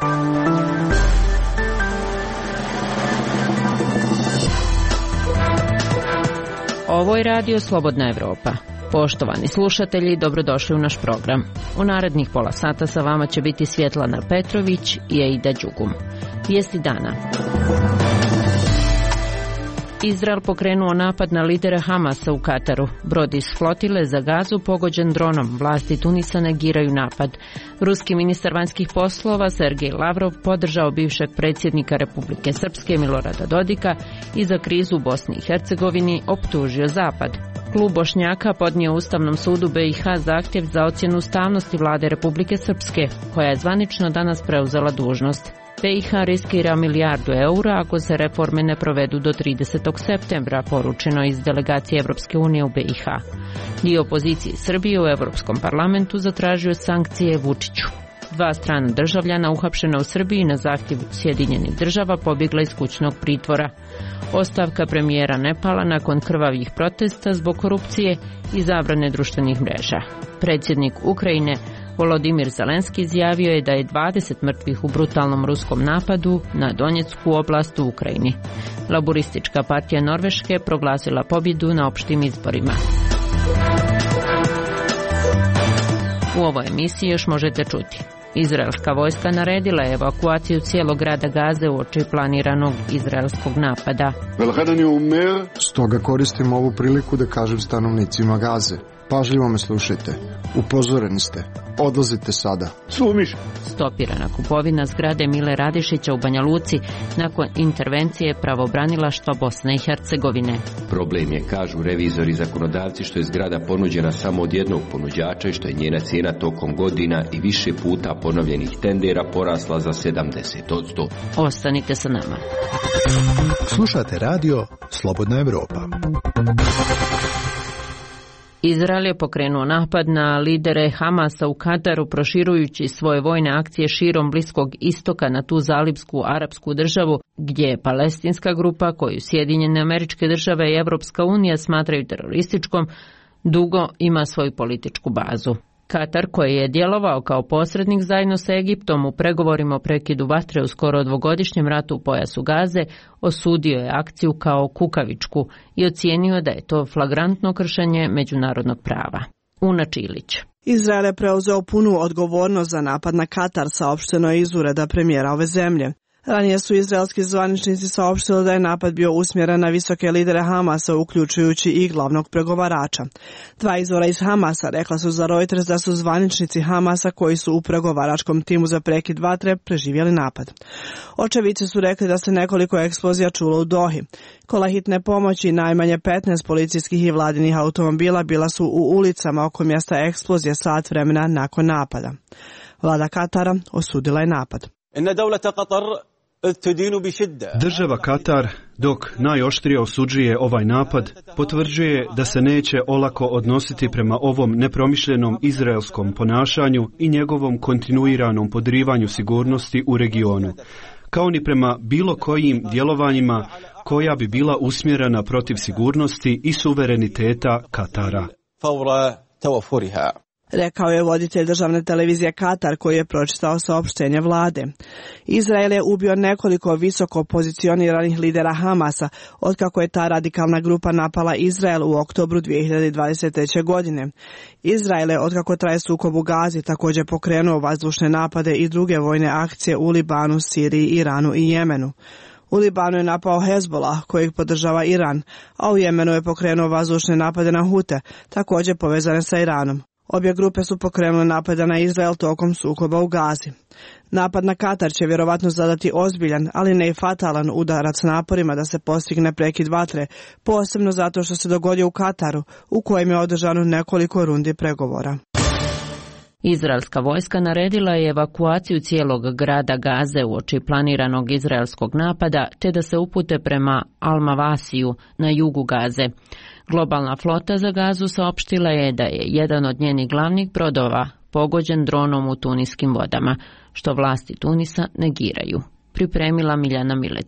Ovo je radio Slobodna Evropa. Poštovani slušatelji, dobrodošli u naš program. U narednih pola sata sa vama će biti Svjetlana Petrović i Aida Đugum. Vijesti dana. Izrael pokrenuo napad na lidera Hamasa u Kataru. Brod iz flotile za Gazu pogođen dronom. Vlasti Tunisa negiraju napad. Ruski ministar vanjskih poslova Sergej Lavrov podržao bivšeg predsjednika Republike Srpske Milorada Dodika i za krizu u Bosni i Hercegovini optužio Zapad. Klub Bošnjaka podnio Ustavnom sudu BiH zahtjev za ocjenu ustavnosti vlade Republike Srpske, koja je zvanično danas preuzela dužnost. BiH riskira milijardu eura ako se reforme ne provedu do 30. septembra, poručeno iz delegacije Evropske unije u BiH. Dio opozicije Srbije u Europskom parlamentu zatražio sankcije Vučiću. 2 strana državljana uhapšena u Srbiji na zahtjev Sjedinjenih država pobjegla iz kućnog pritvora. Ostavka premijera Nepala nakon krvavih protesta zbog korupcije i zabrane društvenih mreža. Predsjednik Ukrajine Volodimir Zelenski izjavio je da je 20 mrtvih u brutalnom ruskom napadu na Donjecku oblast u Ukrajini. Laburistička partija Norveške proglasila pobjedu na opštim izborima. U ovoj emisiji još možete čuti. Izraelska vojska naredila je evakuaciju cijelog grada Gaze uoči planiranog izraelskog napada. Stoga koristim ovu priliku da kažem stanovnicima Gaze. Pažljivo me slušajte. Upozoreni ste. Odlazite sada. Stopirana kupovina zgrade Mile Radišića u Banja Luci nakon intervencije pravobranilaštva Bosne i Hercegovine. Problem je, kažu revizori i zakonodavci, što je zgrada ponuđena samo od jednog ponuđača i što je njena cijena tokom godina i više puta ponovljenih tendera porasla za 70%. Ostanite sa nama. Slušate radio Slobodna Evropa. Izrael je pokrenuo napad na lidere Hamasa u Kataru, proširujući svoje vojne akcije širom Bliskog istoka na tu zalivsku arapsku državu, gdje je palestinska grupa, koju Sjedinjene Američke Države i Evropska unija smatraju terorističkom, dugo ima svoju političku bazu. Katar, koji je djelovao kao posrednik zajedno sa Egiptom u pregovorima o prekidu vatre u skoro 2-godišnjem ratu u pojasu Gaze, osudio je akciju kao kukavičku i ocijenio da je to flagrantno kršenje međunarodnog prava. Una Čilić. Izrael je preuzeo punu odgovornost za napad na Katar, saopšteno je iz ureda premijera ove zemlje. Ranije su izraelski zvaničnici saopštili da je napad bio usmjeren na visoke lidere Hamasa, uključujući i glavnog pregovarača. 2 izvora iz Hamasa rekla su za Reuters da su zvaničnici Hamasa koji su u pregovaračkom timu za prekid vatre preživjeli napad. Očevici su rekli da se nekoliko eksplozija čulo u Dohi. Kola hitne pomoći i najmanje 15 policijskih i vladinih automobila bila su u ulicama oko mjesta eksplozije sat vremena nakon napada. Vlada Katara osudila je napad. Država Katar, dok najoštrije osuđuje ovaj napad, potvrđuje da se neće olako odnositi prema ovom nepromišljenom izraelskom ponašanju i njegovom kontinuiranom podrivanju sigurnosti u regionu, kao ni prema bilo kojim djelovanjima koja bi bila usmjerena protiv sigurnosti i suvereniteta Katara. Rekao je voditelj državne televizije Katar, koji je pročitao saopštenje vlade. Izrael je ubio nekoliko visoko pozicioniranih lidera Hamasa otkako je ta radikalna grupa napala Izrael u oktobru 2023. godine. Izrael je, otkako traje sukob u Gazi, također pokrenuo vazdušne napade i druge vojne akcije u Libanu, Siriji, Iranu i Jemenu. U Libanu je napao Hezbollah, kojeg podržava Iran, a u Jemenu je pokrenuo vazdušne napade na Hute, također povezane sa Iranom. Obje grupe su pokrenule napada na Izrael tokom sukoba u Gazi. Napad na Katar će vjerovatno zadati ozbiljan, ali ne i fatalan udarac naporima da se postigne prekid vatre, posebno zato što se dogodio u Kataru, u kojem je održano nekoliko rundi pregovora. Izraelska vojska naredila je evakuaciju cijelog grada Gaze uoči planiranog izraelskog napada, te da se upute prema Al-Mavasiju na jugu Gaze. Globalna flota za Gazu saopštila je da je jedan od njenih glavnih brodova pogođen dronom u tuniskim vodama, što vlasti Tunisa negiraju. Pripremila Miljana Miletić.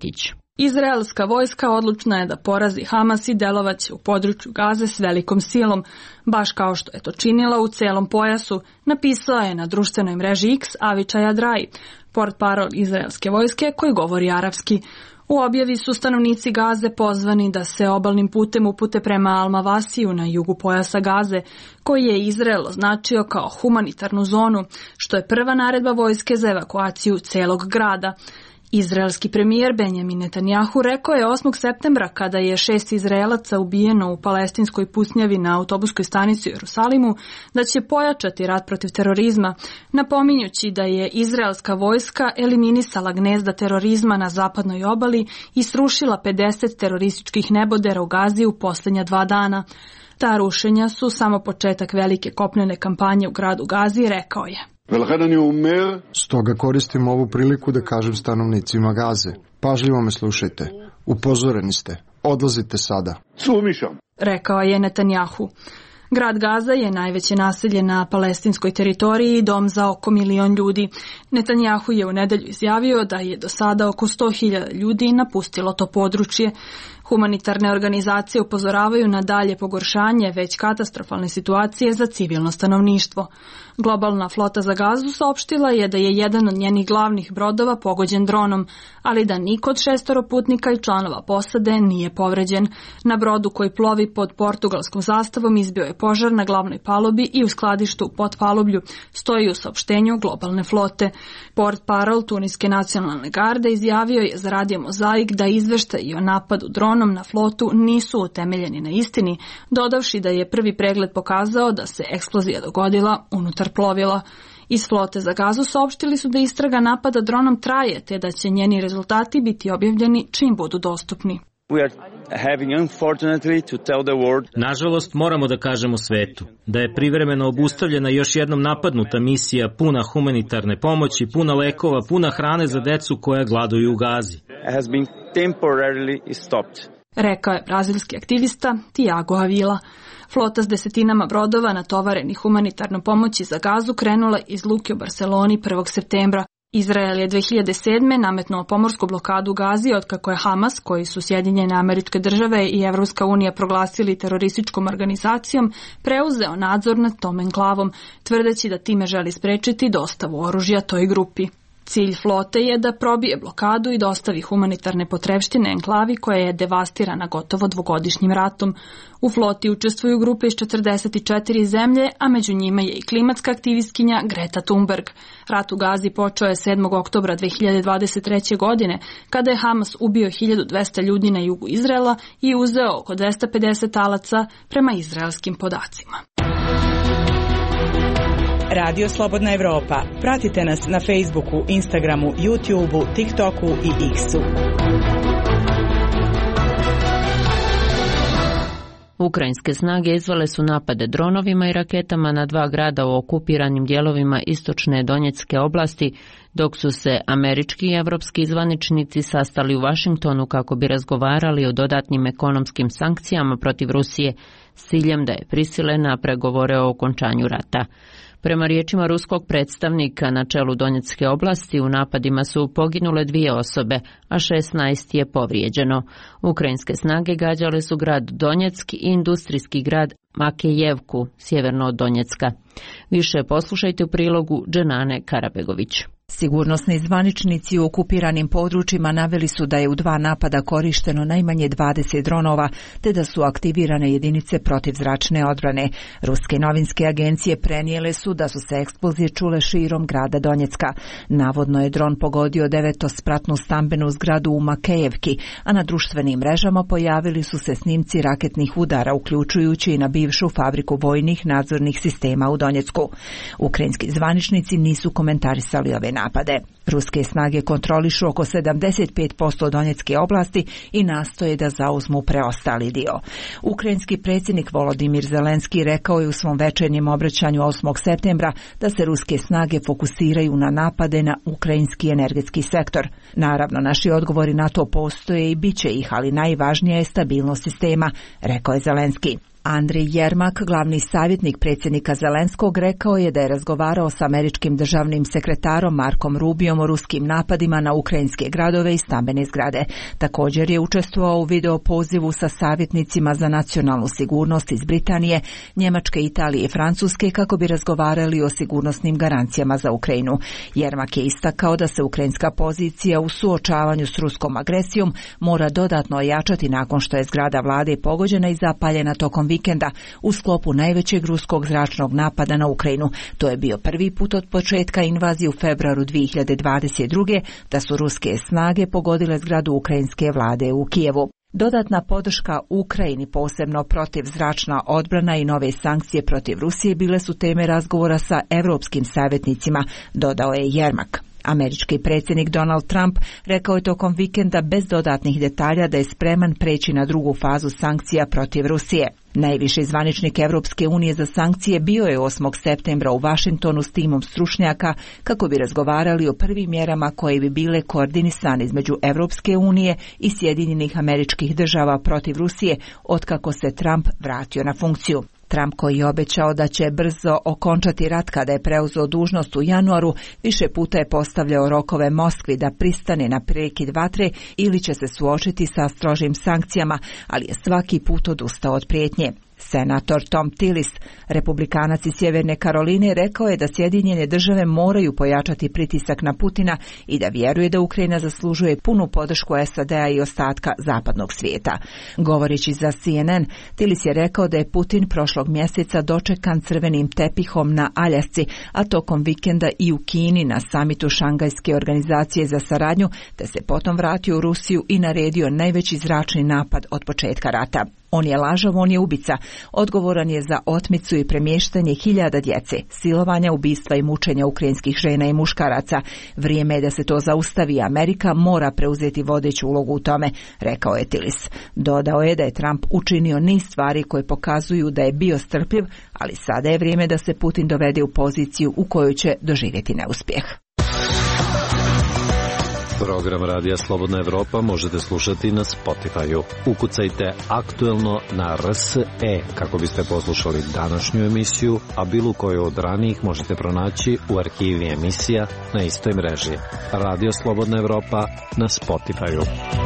Izraelska vojska odlučna je da porazi Hamas i delovaće u području Gaze s velikom silom, baš kao što je to činila u celom pojasu, napisao je na društvenoj mreži X Avichai Adrai, portparol izraelske vojske koji govori arapski. U objavi su stanovnici Gaze pozvani da se obalnim putem upute prema Al-Mavasiju na jugu pojasa Gaze, koji je Izrael označio kao humanitarnu zonu, što je prva naredba vojske za evakuaciju celog grada. Izraelski premijer Benjamin Netanjahu rekao je 8. septembra, kada je 6 Izraelaca ubijeno u palestinskoj pustinjavi na autobuskoj stanici u Jerusalimu, da će pojačati rat protiv terorizma, napominjući da je izraelska vojska eliminisala gnezda terorizma na zapadnoj obali i srušila 50 terorističkih nebodera u Gazi u posljednja 2 dana. Ta rušenja su samo početak velike kopnene kampanje u gradu Gazi, rekao je. Stoga koristim ovu priliku da kažem stanovnicima Gaze. Pažljivo me slušajte. Upozoreni ste. Odlazite sada. Rekao je Netanjahu. Grad Gaza je najveće naselje na palestinskoj teritoriji i dom za oko 1 milion ljudi. Netanjahu je u nedelju izjavio da je do sada oko 100.000 ljudi napustilo to područje. Humanitarne organizacije upozoravaju na dalje pogoršanje već katastrofalne situacije za civilno stanovništvo. Globalna flota za Gazu saopštila je da je jedan od njenih glavnih brodova pogođen dronom, ali da niko od 6 putnika i članova posade nije povređen. Na brodu koji plovi pod portugalskom zastavom izbio je požar na glavnoj palobi i u skladištu u potpaloblju, stoji u saopštenju globalne flote. Portparol Tuniske nacionalne garde izjavio je za Radio Mozaik da izveštaji o napadu dronom na flotu nisu utemeljeni na istini, dodavši da je prvi pregled pokazao da se eksplozija dogodila unutar plovila. Iz flote za Gazu saopštili su da istraga napada dronom traje, te da će njeni rezultati biti objavljeni čim budu dostupni. Nažalost, moramo da kažemo svetu da je privremeno obustavljena još jednom napadnuta misija puna humanitarne pomoći, puna lekova, puna hrane za decu koja gladuju u Gazi. Rekao je brazilski aktivista Tiago Avila. Flota s desetinama brodova natovarenih humanitarnom pomoći za Gazu krenula iz luke u Barceloni 1. septembra. Izrael je 2007. nametnuo pomorsku blokadu Gazi otkako je Hamas, koji su Sjedinjene Američke Države i Evropska unija proglasili terorističkom organizacijom, preuzeo nadzor nad tom enklavom, tvrdeći da time želi sprečiti dostavu oružja toj grupi. Cilj flote je da probije blokadu i dostavi humanitarne potrepštine enklavi koja je devastirana gotovo 2-godišnjim ratom. U floti učestvuju grupe iz 44 zemlje, a među njima je i klimatska aktivistkinja Greta Thunberg. Rat u Gazi počeo je 7. oktobra 2023. godine, kada je Hamas ubio 1200 ljudi na jugu Izraela i uzeo oko 250 talaca prema izraelskim podacima. Radio Slobodna Evropa. Pratite nas na Facebooku, Instagramu, YouTubeu, TikToku i X-u. Ukrajinske snage izvele su napade dronovima i raketama na 2 grada u okupiranim dijelovima istočne Donjecke oblasti, dok su se američki i evropski zvaničnici sastali u Vašingtonu kako bi razgovarali o dodatnim ekonomskim sankcijama protiv Rusije s ciljem da je prisile na pregovore o okončanju rata. Prema riječima ruskog predstavnika na čelu Donjecke oblasti, u napadima su poginule 2 osobe, a 16 je povrijeđeno. Ukrajinske snage gađale su grad Donjeck i industrijski grad Makejevku, sjeverno od Donjecka. Više poslušajte u prilogu Dženane Karabegović. Sigurnosni zvaničnici u okupiranim područjima naveli su da je u 2 napada korišteno najmanje 20 dronova, te da su aktivirane jedinice protivzračne odbrane. Ruske novinske agencije prenijele su da su se eksplozije čule širom grada Donjecka. Navodno je dron pogodio 9-spratnu stambenu zgradu u Makejevki, a na društvenim mrežama pojavili su se snimci raketnih udara, uključujući i na bivšu fabriku vojnih nadzornih sistema u Donjecku. Ukrajinski zvaničnici nisu komentarisali ove napade. Ruske snage kontrolišu oko 75% Donjecke oblasti i nastoje da zauzmu preostali dio. Ukrajinski predsjednik Volodimir Zelenski rekao je u svom večernjem obraćanju 8. septembra da se ruske snage fokusiraju na napade na ukrajinski energetski sektor. Naravno, naši odgovori na to postoje i bit će ih, ali najvažnija je stabilnost sistema, rekao je Zelenski. Andrej Jermak, glavni savjetnik predsjednika Zelenskog, rekao je da je razgovarao s američkim državnim sekretarom Markom Rubiom o ruskim napadima na ukrajinske gradove i stambene zgrade. Također je učestvovao u video pozivu sa savjetnicima za nacionalnu sigurnost iz Britanije, Njemačke, Italije i Francuske kako bi razgovarali o sigurnosnim garancijama za Ukrajinu. Jermak je istakao da se ukrajinska pozicija u suočavanju s ruskom agresijom mora dodatno ojačati nakon što je zgrada vlade pogođena i zapaljena tokom vikenda u sklopu najvećeg ruskog zračnog napada na Ukrajinu. To je bio prvi put od početka invazije u februaru 2022. da su ruske snage pogodile zgradu ukrajinske vlade u Kijevu. Dodatna podrška Ukrajini, posebno protivzračna odbrana i nove sankcije protiv Rusije bile su teme razgovora sa europskim savjetnicima, dodao je Jermak. Američki predsjednik Donald Trump rekao je tokom vikenda bez dodatnih detalja da je spreman preći na drugu fazu sankcija protiv Rusije. Najviši zvaničnik Europske unije za sankcije bio je 8. septembra u Washingtonu s timom stručnjaka kako bi razgovarali o prvim mjerama koje bi bile koordinisane između Europske unije i Sjedinjenih Američkih Država protiv Rusije otkako se Trump vratio na funkciju. Trump, koji je obećao da će brzo okončati rat kada je preuzeo dužnost u januaru, više puta je postavljao rokove Moskvi da pristane na prekid vatre ili će se suočiti sa strožim sankcijama, ali je svaki put odustao od prijetnje. Senator Tom Tillis, republikanac iz Sjeverne Karoline, rekao je da Sjedinjene Države moraju pojačati pritisak na Putina i da vjeruje da Ukrajina zaslužuje punu podršku SAD-a i ostatka zapadnog svijeta. Govoreći za CNN, Tillis je rekao da je Putin prošlog mjeseca dočekan crvenim tepihom na Aljasci, a tokom vikenda i u Kini na samitu Šangajske organizacije za saradnju, te se potom vratio u Rusiju i naredio najveći zračni napad od početka rata. On je lažov, on je ubica. Odgovoran je za otmicu i premještanje hiljada djece, silovanja, ubistva i mučenja ukrajinskih žena i muškaraca. Vrijeme je da se to zaustavi. Amerika mora preuzeti vodeću ulogu u tome, rekao je Tillis. Dodao je da je Trump učinio niz stvari koje pokazuju da je bio strpljiv, ali sada je vrijeme da se Putin dovede u poziciju u kojoj će doživjeti neuspjeh. Program Radija Slobodna Evropa možete slušati na Spotify-u. Ukucajte aktuelno na RSE kako biste poslušali današnju emisiju, a bilo koju od ranijih možete pronaći u arhivi emisija na istoj mreži. Radio Slobodna Evropa na Spotify-u.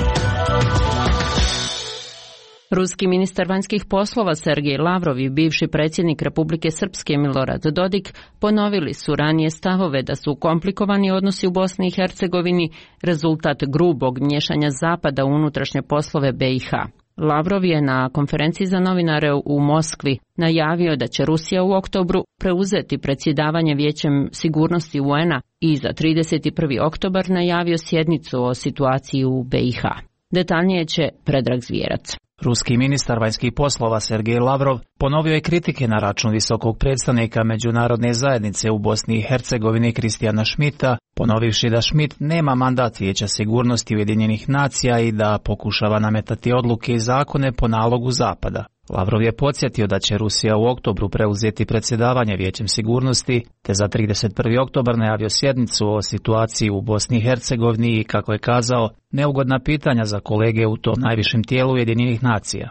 Ruski ministar vanjskih poslova Sergej Lavrov i bivši predsjednik Republike Srpske Milorad Dodik ponovili su ranije stavove da su komplikovani odnosi u Bosni i Hercegovini rezultat grubog miješanja Zapada u unutrašnje poslove BiH. Lavrov je na konferenciji za novinare u Moskvi najavio da će Rusija u oktobru preuzeti predsjedavanje Vijećem sigurnosti UN-a i za 31. oktobar najavio sjednicu o situaciji u BiH. Detaljnije će Predrag Zvijerac. Ruski ministar vanjskih poslova Sergej Lavrov ponovio je kritike na račun visokog predstavnika međunarodne zajednice u Bosni i Hercegovini Kristijana Schmidta, ponovivši da Schmidt nema mandat Vijeća sigurnosti Ujedinjenih nacija i da pokušava nametati odluke i zakone po nalogu Zapada. Lavrov je podsjetio da će Rusija u oktobru preuzeti predsjedavanje Vijećem sigurnosti, te za 31. oktobar najavio sjednicu o situaciji u Bosni i Hercegovini i, kako je kazao, neugodna pitanja za kolege u tom najvišem tijelu Ujedinjenih nacija.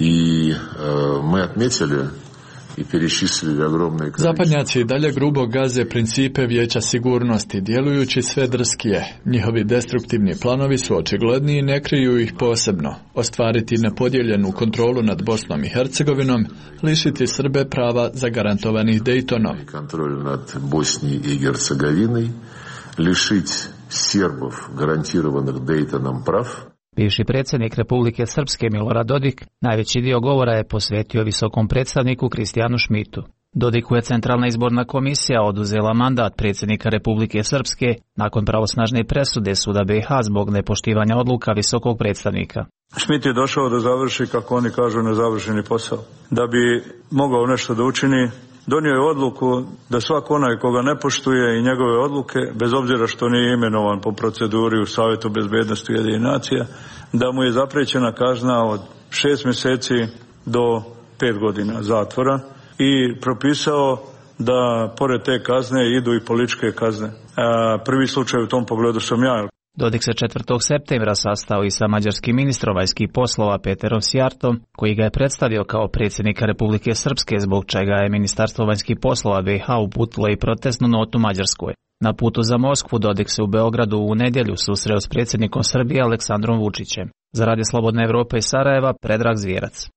Zapadnjaci dalje grubo gaze principe Vijeća sigurnosti, djelujući sve drskije. Njihovi destruktivni planovi su očigledni i ne kriju ih posebno. Ostvariti nepodijeljenu kontrolu nad Bosnom i Hercegovinom, lišiti Srbe prava zagarantovanih Dejtonom. Kontrol nad Bosni i Hercegovinom, lišiti Srbov garantiranih Dejtonom prav. Bivši predsjednik Republike Srpske Milorad Dodik najveći dio govora je posvetio visokom predstavniku Kristijanu Schmidtu. Dodiku je Centralna izborna komisija oduzela mandat predsjednika Republike Srpske nakon pravosnažne presude suda BiH zbog nepoštivanja odluka visokog predstavnika. Schmidt je došao da završi, kako oni kažu, nezavršeni posao. Da bi mogao nešto da učini, donio je odluku da svak onaj koga ne poštuje i njegove odluke, bez obzira što nije imenovan po proceduri u Savjetu bezbednosti Ujedinjenih nacija, da mu je zapriječena kazna od 6 mjeseci do 5 godina zatvora i propisao da pored te kazne idu i političke kazne. Prvi slučaj u tom pogledu sam ja. Dodik se 4. septembra sastao i sa mađarskim ministrom vanjskih poslova Peterom Sjartom, koji ga je predstavio kao predsjednika Republike Srpske, zbog čega je Ministarstvo vanjskih poslova BiH uputilo i protestnu notu Mađarskoj. Na putu za Moskvu Dodik se u Beogradu u nedjelju susreo s predsjednikom Srbije Aleksandrom Vučićem. Za Radio Slobodna Evropa iz Sarajeva, Predrag Zvijerac.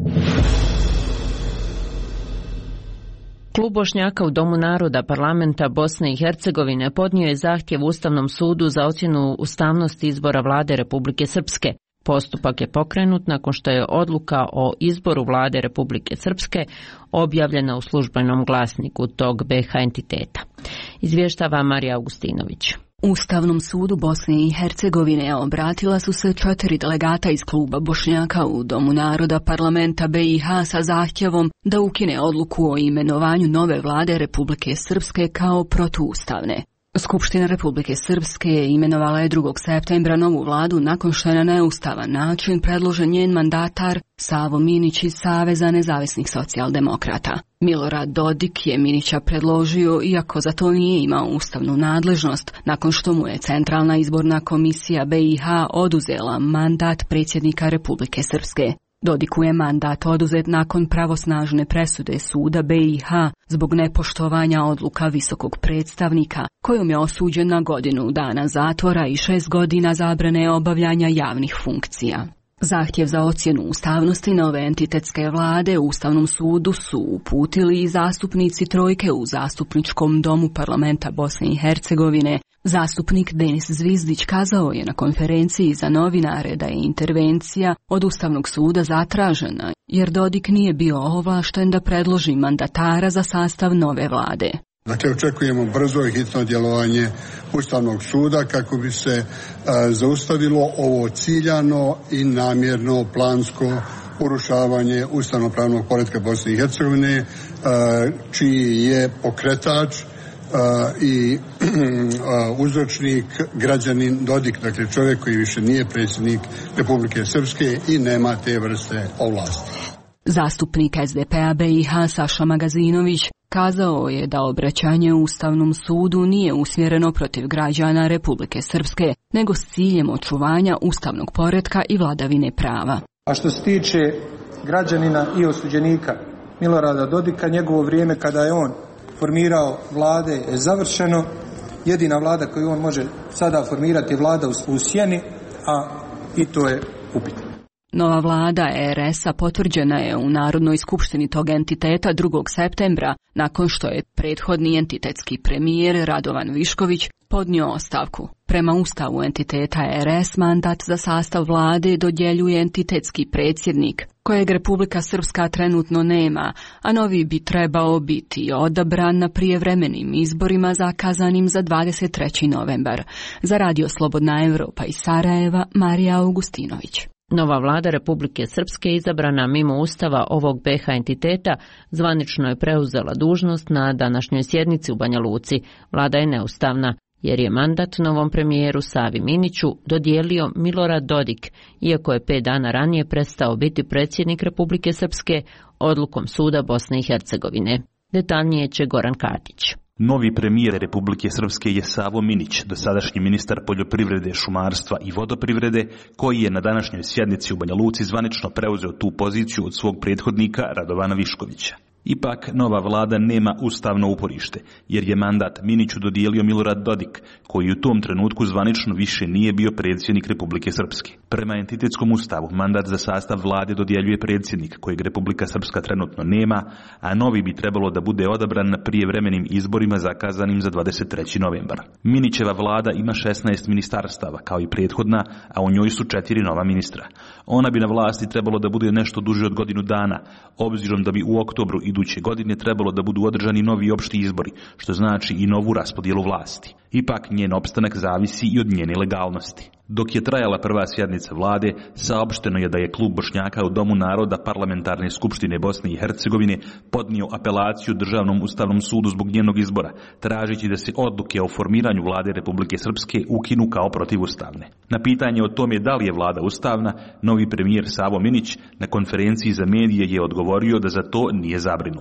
Klub Bošnjaka u Domu naroda parlamenta Bosne i Hercegovine podnio je zahtjev Ustavnom sudu za ocjenu ustavnosti izbora vlade Republike Srpske. Postupak je pokrenut nakon što je odluka o izboru vlade Republike Srpske objavljena u službenom glasniku tog BiH entiteta. Izvještava Marija Augustinović. Ustavnom sudu Bosne i Hercegovine obratila su se 4 delegata iz kluba Bošnjaka u Domu naroda parlamenta BiH sa zahtjevom da ukine odluku o imenovanju nove vlade Republike Srpske kao protuustavne. Skupština Republike Srpske imenovala je 2. septembra novu vladu nakon što je na neustavan način predložen njen mandatar Savo Minić iz Saveza nezavisnih socijaldemokrata. Milorad Dodik je Minića predložio, iako za to nije imao ustavnu nadležnost, nakon što mu je Centralna izborna komisija BiH oduzela mandat predsjednika Republike Srpske. Dodiku je mandat oduzet nakon pravosnažne presude suda BiH zbog nepoštovanja odluka visokog predstavnika, kojom je osuđen na godinu dana zatvora i 6 godina zabrane obavljanja javnih funkcija. Zahtjev za ocjenu ustavnosti nove entitetske vlade u Ustavnom sudu su uputili i zastupnici trojke u Zastupničkom domu parlamenta Bosne i Hercegovine. Zastupnik Denis Zvizdić kazao je na konferenciji za novinare da je intervencija od Ustavnog suda zatražena, jer Dodik nije bio ovlašten da predloži mandatara za sastav nove vlade. Dakle, očekujemo brzo i hitno djelovanje Ustavnog suda kako bi se zaustavilo ovo ciljano i namjerno plansko urušavanje ustavnopravnog poretka Bosne i Hercegovine, čiji je pokretač i uzročnik građanin Dodik, dakle čovjek koji više nije predsjednik Republike Srpske i nema te vrste ovlasti. Zastupnik SDP-a BiH Saša Magazinović kazao je da obraćanje Ustavnom sudu nije usmjereno protiv građana Republike Srpske, nego s ciljem očuvanja ustavnog poretka i vladavine prava. A što se tiče građanina i osuđenika Milorada Dodika, njegovo vrijeme kada je on formirao vlade je završeno. Jedina vlada koju on može sada formirati je vlada u sjeni, a i to je upitno. Nova vlada RS-a potvrđena je u Narodnoj skupštini tog entiteta 2. septembra, nakon što je prethodni entitetski premijer Radovan Višković podnio ostavku. Prema ustavu entiteta RS mandat za sastav vlade dodjeljuje entitetski predsjednik, kojeg Republika Srpska trenutno nema, a novi bi trebao biti odabran na prijevremenim izborima zakazanim za 23. novembar. Za Radio Slobodna Evropa iz Sarajeva, Marija Augustinović. Nova vlada Republike Srpske izabrana mimo ustava ovog BiH entiteta zvanično je preuzela dužnost na današnjoj sjednici u Banja Luci. Vlada je neustavna jer je mandat novom premijeru Savi Miniću dodijelio Milorad Dodik, iako je 5 dana ranije prestao biti predsjednik Republike Srpske odlukom suda Bosne i Hercegovine. Detaljnije će Goran Katić. Novi premijer Republike Srpske je Savo Minić, dosadašnji ministar poljoprivrede, šumarstva i vodoprivrede, koji je na današnjoj sjednici u Banja Luci zvanično preuzeo tu poziciju od svog prethodnika Radovana Viškovića. Ipak, nova vlada nema ustavno uporište, jer je mandat Miniću dodijelio Milorad Dodik, koji u tom trenutku zvanično više nije bio predsjednik Republike Srpske. Prema entitetskom ustavu, mandat za sastav vlade dodjeljuje predsjednik, kojeg Republika Srpska trenutno nema, a novi bi trebalo da bude odabran na prijevremenim izborima zakazanim za 23. novembar. Minićeva vlada ima 16 ministarstava, kao i prethodna, a u njoj su 4 nova ministra. Ona bi na vlasti trebalo da bude nešto duže od godinu dana, obzirom da bi u oktobru iduće godine trebalo da budu održani novi opšti izbori, što znači i novu raspodjelu vlasti. Ipak njen opstanak zavisi i od njene legalnosti. Dok je trajala prva sjednica vlade, saopšteno je da je klub Bošnjaka u Domu naroda Parlamentarne skupštine Bosne i Hercegovine podnio apelaciju Državnom ustavnom sudu zbog njenog izbora, tražeći da se odluke o formiranju vlade Republike Srpske ukinu kao protivustavne. Na pitanje o tome da li je vlada ustavna, novi premijer Savo Minić na konferenciji za medije je odgovorio da za to nije zabrinut.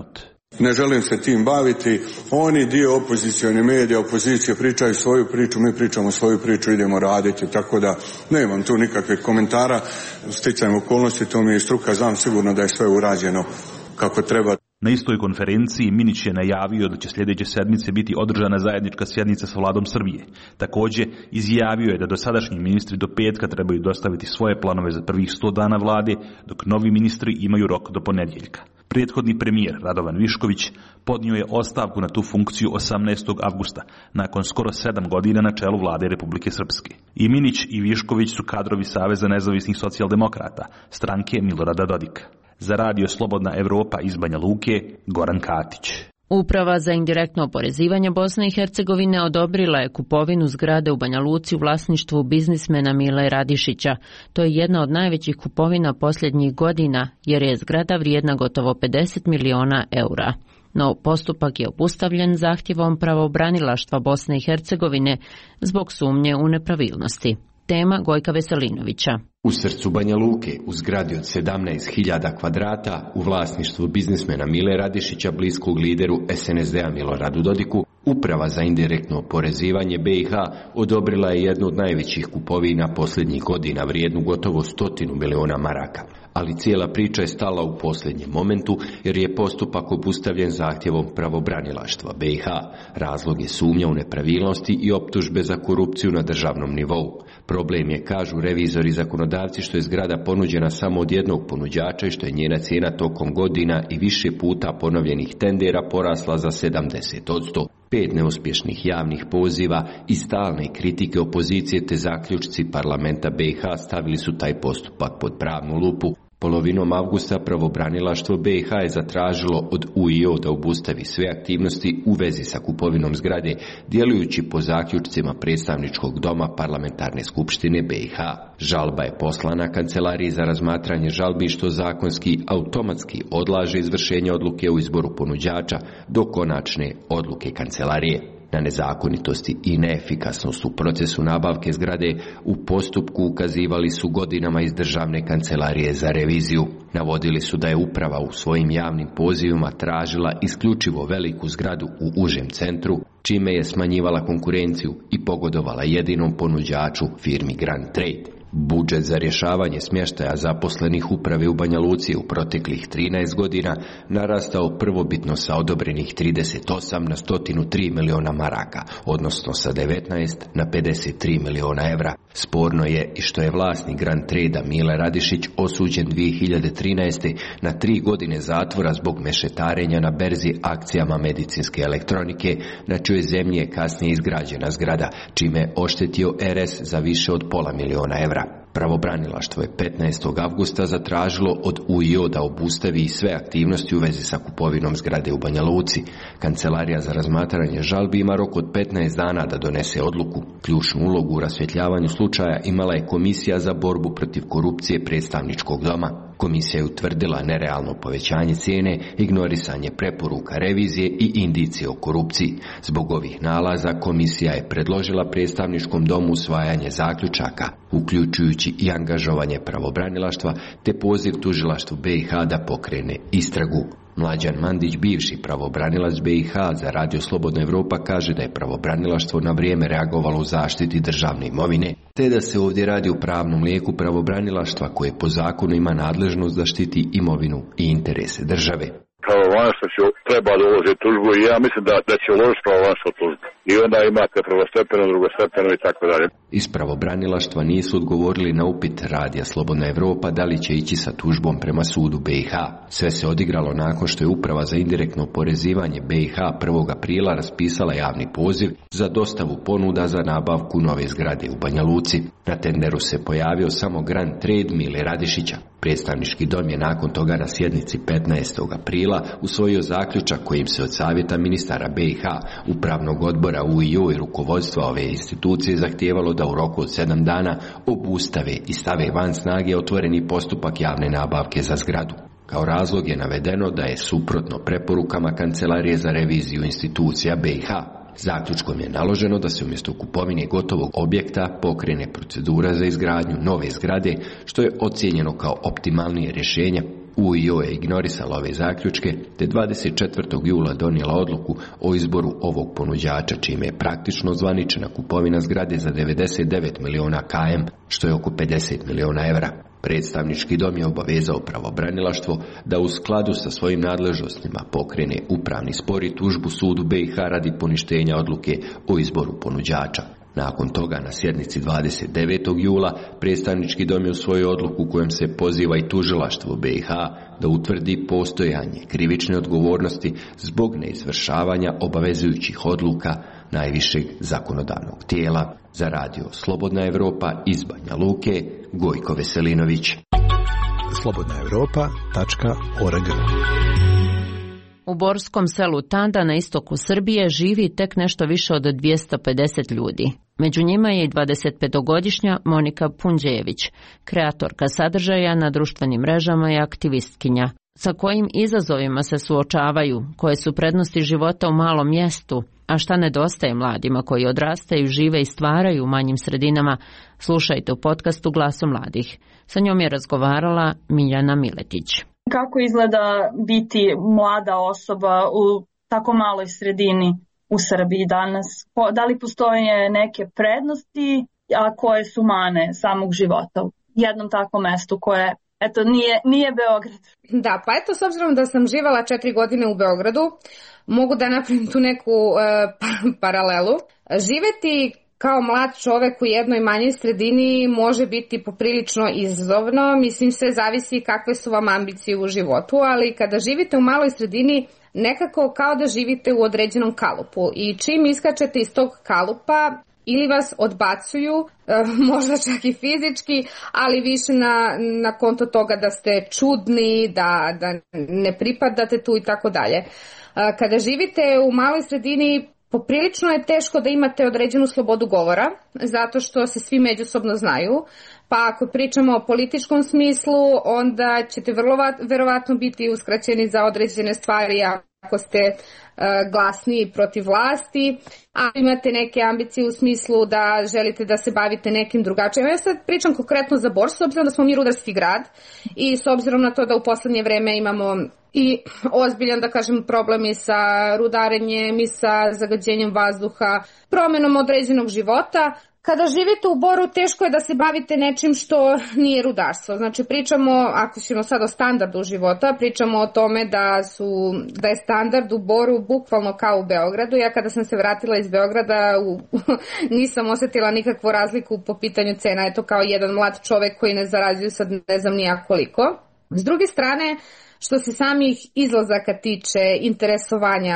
Ne želim se tim baviti. Oni dio opozicijone medija, opozicije pričaju svoju priču, mi pričamo svoju priču, idemo raditi, tako da nemam tu nikakvih komentara. Sticajem okolnosti, to mi je struka, znam sigurno da je sve urađeno kako treba. Na istoj konferenciji Minić je najavio da će sljedeće sedmice biti održana zajednička sjednica sa vladom Srbije. Također izjavio je da dosadašnji ministri do petka trebaju dostaviti svoje planove za prvih 100 dana vlade, dok novi ministri imaju rok do ponedjeljka. Prethodni premijer Radovan Višković podnio je ostavku na tu funkciju 18. avgusta, nakon skoro 7 godina na čelu vlade Republike Srpske. I Minić i Višković su kadrovi Saveza nezavisnih socijaldemokrata, stranke Milorada Dodika. Za radio Slobodna Evropa iz Banja Luke, Goran Katić. Uprava za indirektno oporezivanje Bosne i Hercegovine odobrila je kupovinu zgrade u Banja Luci u vlasništvu biznismena Mile Radišića. To je jedna od najvećih kupovina posljednjih godina, jer je zgrada vrijedna gotovo 50 miliona eura. No postupak je obustavljen zahtjevom pravobranilaštva Bosne i Hercegovine zbog sumnje u nepravilnosti. Tema Gojka Veselinovića. U srcu Banja Luke, u zgradi od 17.000 kvadrata, u vlasništvu biznismena Mile Radišića, bliskog lideru SNSD-a Miloradu Dodiku, Uprava za indirektno oporezivanje BiH odobrila je jednu od najvećih kupovina posljednjih godina vrijednu gotovo 100 miliona maraka. Ali cijela priča je stala u posljednjem momentu jer je postupak obustavljen zahtjevom pravobranilaštva BiH. Razlog je sumnja u nepravilnosti i optužbe za korupciju na državnom nivou. Problem je, kažu revizori i zakonodavci, što je zgrada ponuđena samo od jednog ponuđača i što je njena cijena tokom godina i više puta ponovljenih tendera porasla za 70%. 5 neuspješnih javnih poziva i stalne kritike opozicije te zaključci parlamenta BiH stavili su taj postupak pod pravnu lupu. Polovinom avgusta pravobranilaštvo BiH je zatražilo od UIO da obustavi sve aktivnosti u vezi sa kupovinom zgrade, djelujući po zaključcima predstavničkog doma parlamentarne skupštine BiH. Žalba je poslana Kancelariji za razmatranje žalbi, što zakonski automatski odlaže izvršenje odluke o izboru ponuđača do konačne odluke Kancelarije. Na nezakonitosti i neefikasnost u procesu nabavke zgrade u postupku ukazivali su godinama iz Državne kancelarije za reviziju. Navodili su da je uprava u svojim javnim pozivima tražila isključivo veliku zgradu u užem centru, čime je smanjivala konkurenciju i pogodovala jedinom ponuđaču, firmi Grand Trade. Budžet za rješavanje smještaja zaposlenih uprave u Banja Luci u proteklih 13 godina narastao prvobitno sa odobrenih 38 na 103 miliona maraka, odnosno sa 19 na 53 miliona evra. Sporno je i što je vlasnik Grand Trade-a Mile Radišić osuđen 2013. na 3 godine zatvora zbog mešetarenja na berzi akcijama medicinske elektronike, na čijoj zemlji je kasnije izgrađena zgrada, čime je oštetio RS za više od pola miliona evra. Pravobranilaštvo je 15. avgusta zatražilo od UIO da obustavi sve aktivnosti u vezi sa kupovinom zgrade u Banja Luci. Kancelarija za razmatranje žalbi ima rok od 15 dana da donese odluku. Ključnu ulogu u rasvjetljavanju slučaja imala je Komisija za borbu protiv korupcije predstavničkog doma. Komisija je utvrdila nerealno povećanje cijene, ignorisanje preporuka revizije i indicije o korupciji. Zbog ovih nalaza komisija je predložila predstavničkom domu usvajanje zaključaka, uključujući i angažovanje pravobranilaštva te poziv tužilaštvu BiH da pokrene istragu. Mlađan Mandić, bivši pravobranilac BiH za radio Slobodna Evropa, kaže da je pravobranilaštvo na vrijeme reagovalo u zaštiti državne imovine, te da se ovdje radi o pravnom lijeku pravobranilaštva koje po zakonu ima nadležnost da štiti imovinu i interese države. Pravobranilaštvo će treba da uloži tužbu i ja mislim da će uložiti pravobranilaštvo tužbu. I onda imate prvostepeno, drugostepeno i tako dalje. Iz pravobranilaštva nisu odgovorili na upit radija Slobodna Evropa da li će ići sa tužbom prema sudu BiH. Sve se odigralo nakon što je Uprava za indirektno oporezivanje BiH 1. aprila raspisala javni poziv za dostavu ponuda za nabavku nove zgrade u Banja Luci. Na tenderu se pojavio samo Grand Trade Mile Radišića. Predstavnički dom je nakon toga na sjednici 15. aprila usvojio zaključak kojim se od savjeta ministara BiH, upravnog odbora UIO i rukovodstva ove institucije zahtijevalo da u roku od 7 dana obustave i stave van snage otvoreni postupak javne nabavke za zgradu. Kao razlog je navedeno da je suprotno preporukama Kancelarije za reviziju institucija BiH. Zaključkom je naloženo da se umjesto kupovine gotovog objekta pokrene procedura za izgradnju nove zgrade, što je ocijenjeno kao optimalnije rješenje. UIO je ignorisala ove zaključke, te 24. jula donijela odluku o izboru ovog ponuđača, čime je praktično zvaničena kupovina zgrade za 99 miliona KM, što je oko 50 miliona evra. Predstavnički dom je obavezao pravobranilaštvo da u skladu sa svojim nadležnostima pokrene upravni spor i tužbu sudu BiH radi poništenja odluke o izboru ponuđača. Nakon toga, na sjednici 29. jula, predstavnički dom je usvojio odluku kojom se poziva i tužilaštvo BiH da utvrdi postojanje krivične odgovornosti zbog neizvršavanja obavezujućih odluka najvišeg zakonodavnog tijela. Za radio Slobodna Evropa iz Banja Luke, Gojko Veselinović. slobodnaevropa.org. U borskom selu Tanda na istoku Srbije živi tek nešto više od 250 ljudi. Među njima je i 25-godišnja Monika Punđević, kreatorka sadržaja na društvenim mrežama i aktivistkinja. Sa kojim izazovima se suočavaju, koje su prednosti života u malom mjestu, a šta nedostaje mladima koji odrastaju, žive i stvaraju u manjim sredinama, slušajte u podcastu Glaso mladih. Sa njom je razgovarala Miljana Miletić. Kako izgleda biti mlada osoba u tako maloj sredini u Srbiji danas? Da li postoje neke prednosti, a koje su mane samog života u jednom takvom mestu koje, eto, nije Beograd? Da, pa eto, s obzirom da sam živala 4 godine u Beogradu, mogu da napravim tu neku paralelu. Živeti kao mlad čovek u jednoj manjoj sredini može biti poprilično izazovno, mislim sve zavisi kakve su vam ambicije u životu, ali kada živite u maloj sredini nekako kao da živite u određenom kalupu i čim iskačete iz tog kalupa ili vas odbacuju, možda čak i fizički, ali više na konto toga da ste čudni, da ne pripadate tu i tako dalje. Kada živite u maloj sredini, poprilično je teško da imate određenu slobodu govora, zato što se svi međusobno znaju, pa ako pričamo o političkom smislu, onda ćete vrlo verovatno biti uskraćeni za određene stvari ako ste glasni protiv vlasti, a imate neke ambicije u smislu da želite da se bavite nekim drugačijim. Ja sad pričam konkretno za Bor, s obzirom da smo mi rudarski grad i s obzirom na to da u poslednje vreme imamo i ozbiljan, da kažem, problem i sa rudarenjem i sa zagađenjem vazduha, promenom određenog života. Kada živite u Boru, teško je da se bavite nečim što nije rudarstvo. Znači, pričamo, ako ćemo sad o standardu života, pričamo o tome da je standard u Boru bukvalno kao u Beogradu. Ja kada sam se vratila iz Beograda nisam osetila nikakvu razliku po pitanju cena. Eto, kao jedan mlad čovek koji ne zarađuje sad ne znam nijak koliko. S druge strane, što se samih izlazaka tiče, interesovanja,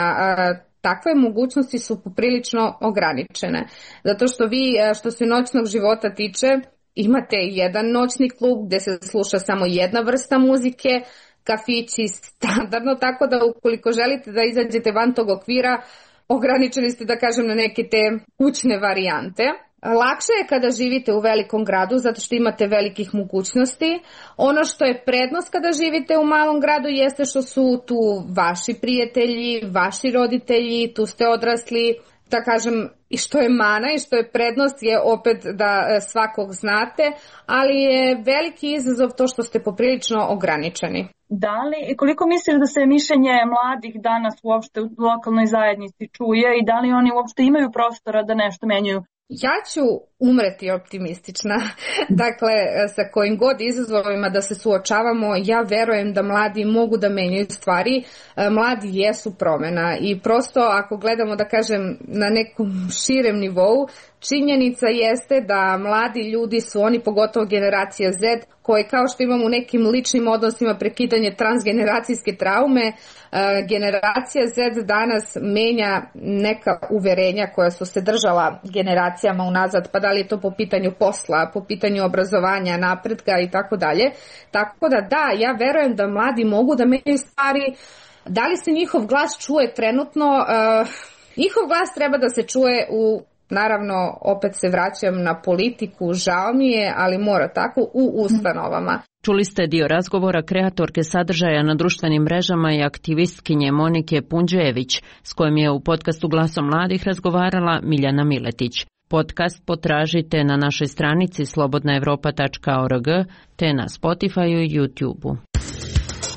takve mogućnosti su poprilično ograničene. Zato što vi, što se noćnog života tiče, imate jedan noćni klub gdje se sluša samo jedna vrsta muzike, kafići standardno, tako da ukoliko želite da izađete van tog okvira, ograničeni ste, da kažem, na neke te kućne varijante. Lakše je kada živite u velikom gradu zato što imate velikih mogućnosti. Ono što je prednost kada živite u malom gradu jeste što su tu vaši prijatelji, vaši roditelji, tu ste odrasli, da kažem, i što je mana i što je prednost je opet da svakog znate, ali je veliki izazov to što ste poprilično ograničeni. Da li, koliko misliš da se mišljenje mladih danas uopšte u lokalnoj zajednici čuje i da li oni uopšte imaju prostora da nešto menjaju? Ja ću umreti optimistična. Dakle, sa kojim god izazovima da se suočavamo, ja verujem da mladi mogu da menjaju stvari. Mladi jesu promjena i prosto ako gledamo, da kažem, na nekom širem nivou, činjenica jeste da mladi ljudi su oni, pogotovo generacija Z, koji kao što imamo u nekim ličnim odnosima prekidanje transgeneracijske traume, generacija Z danas menja neka uverenja koja su se držala generacijama unazad, pa da li je to po pitanju posla, po pitanju obrazovanja, napretka i tako dalje. Tako da, ja verujem da mladi mogu da menjaju stvari. Da li se njihov glas čuje trenutno? Njihov glas treba da se čuje naravno, opet se vraćam na politiku, žao mi je, ali mora tako, u ustanovama. Čuli ste dio razgovora kreatorke sadržaja na društvenim mrežama i aktivistkinje Monike Punđević, s kojim je u podcastu Glaso mladih razgovarala Miljana Miletić. Podcast potražite na našoj stranici slobodnaevropa.org te na Spotifyu i YouTubeu.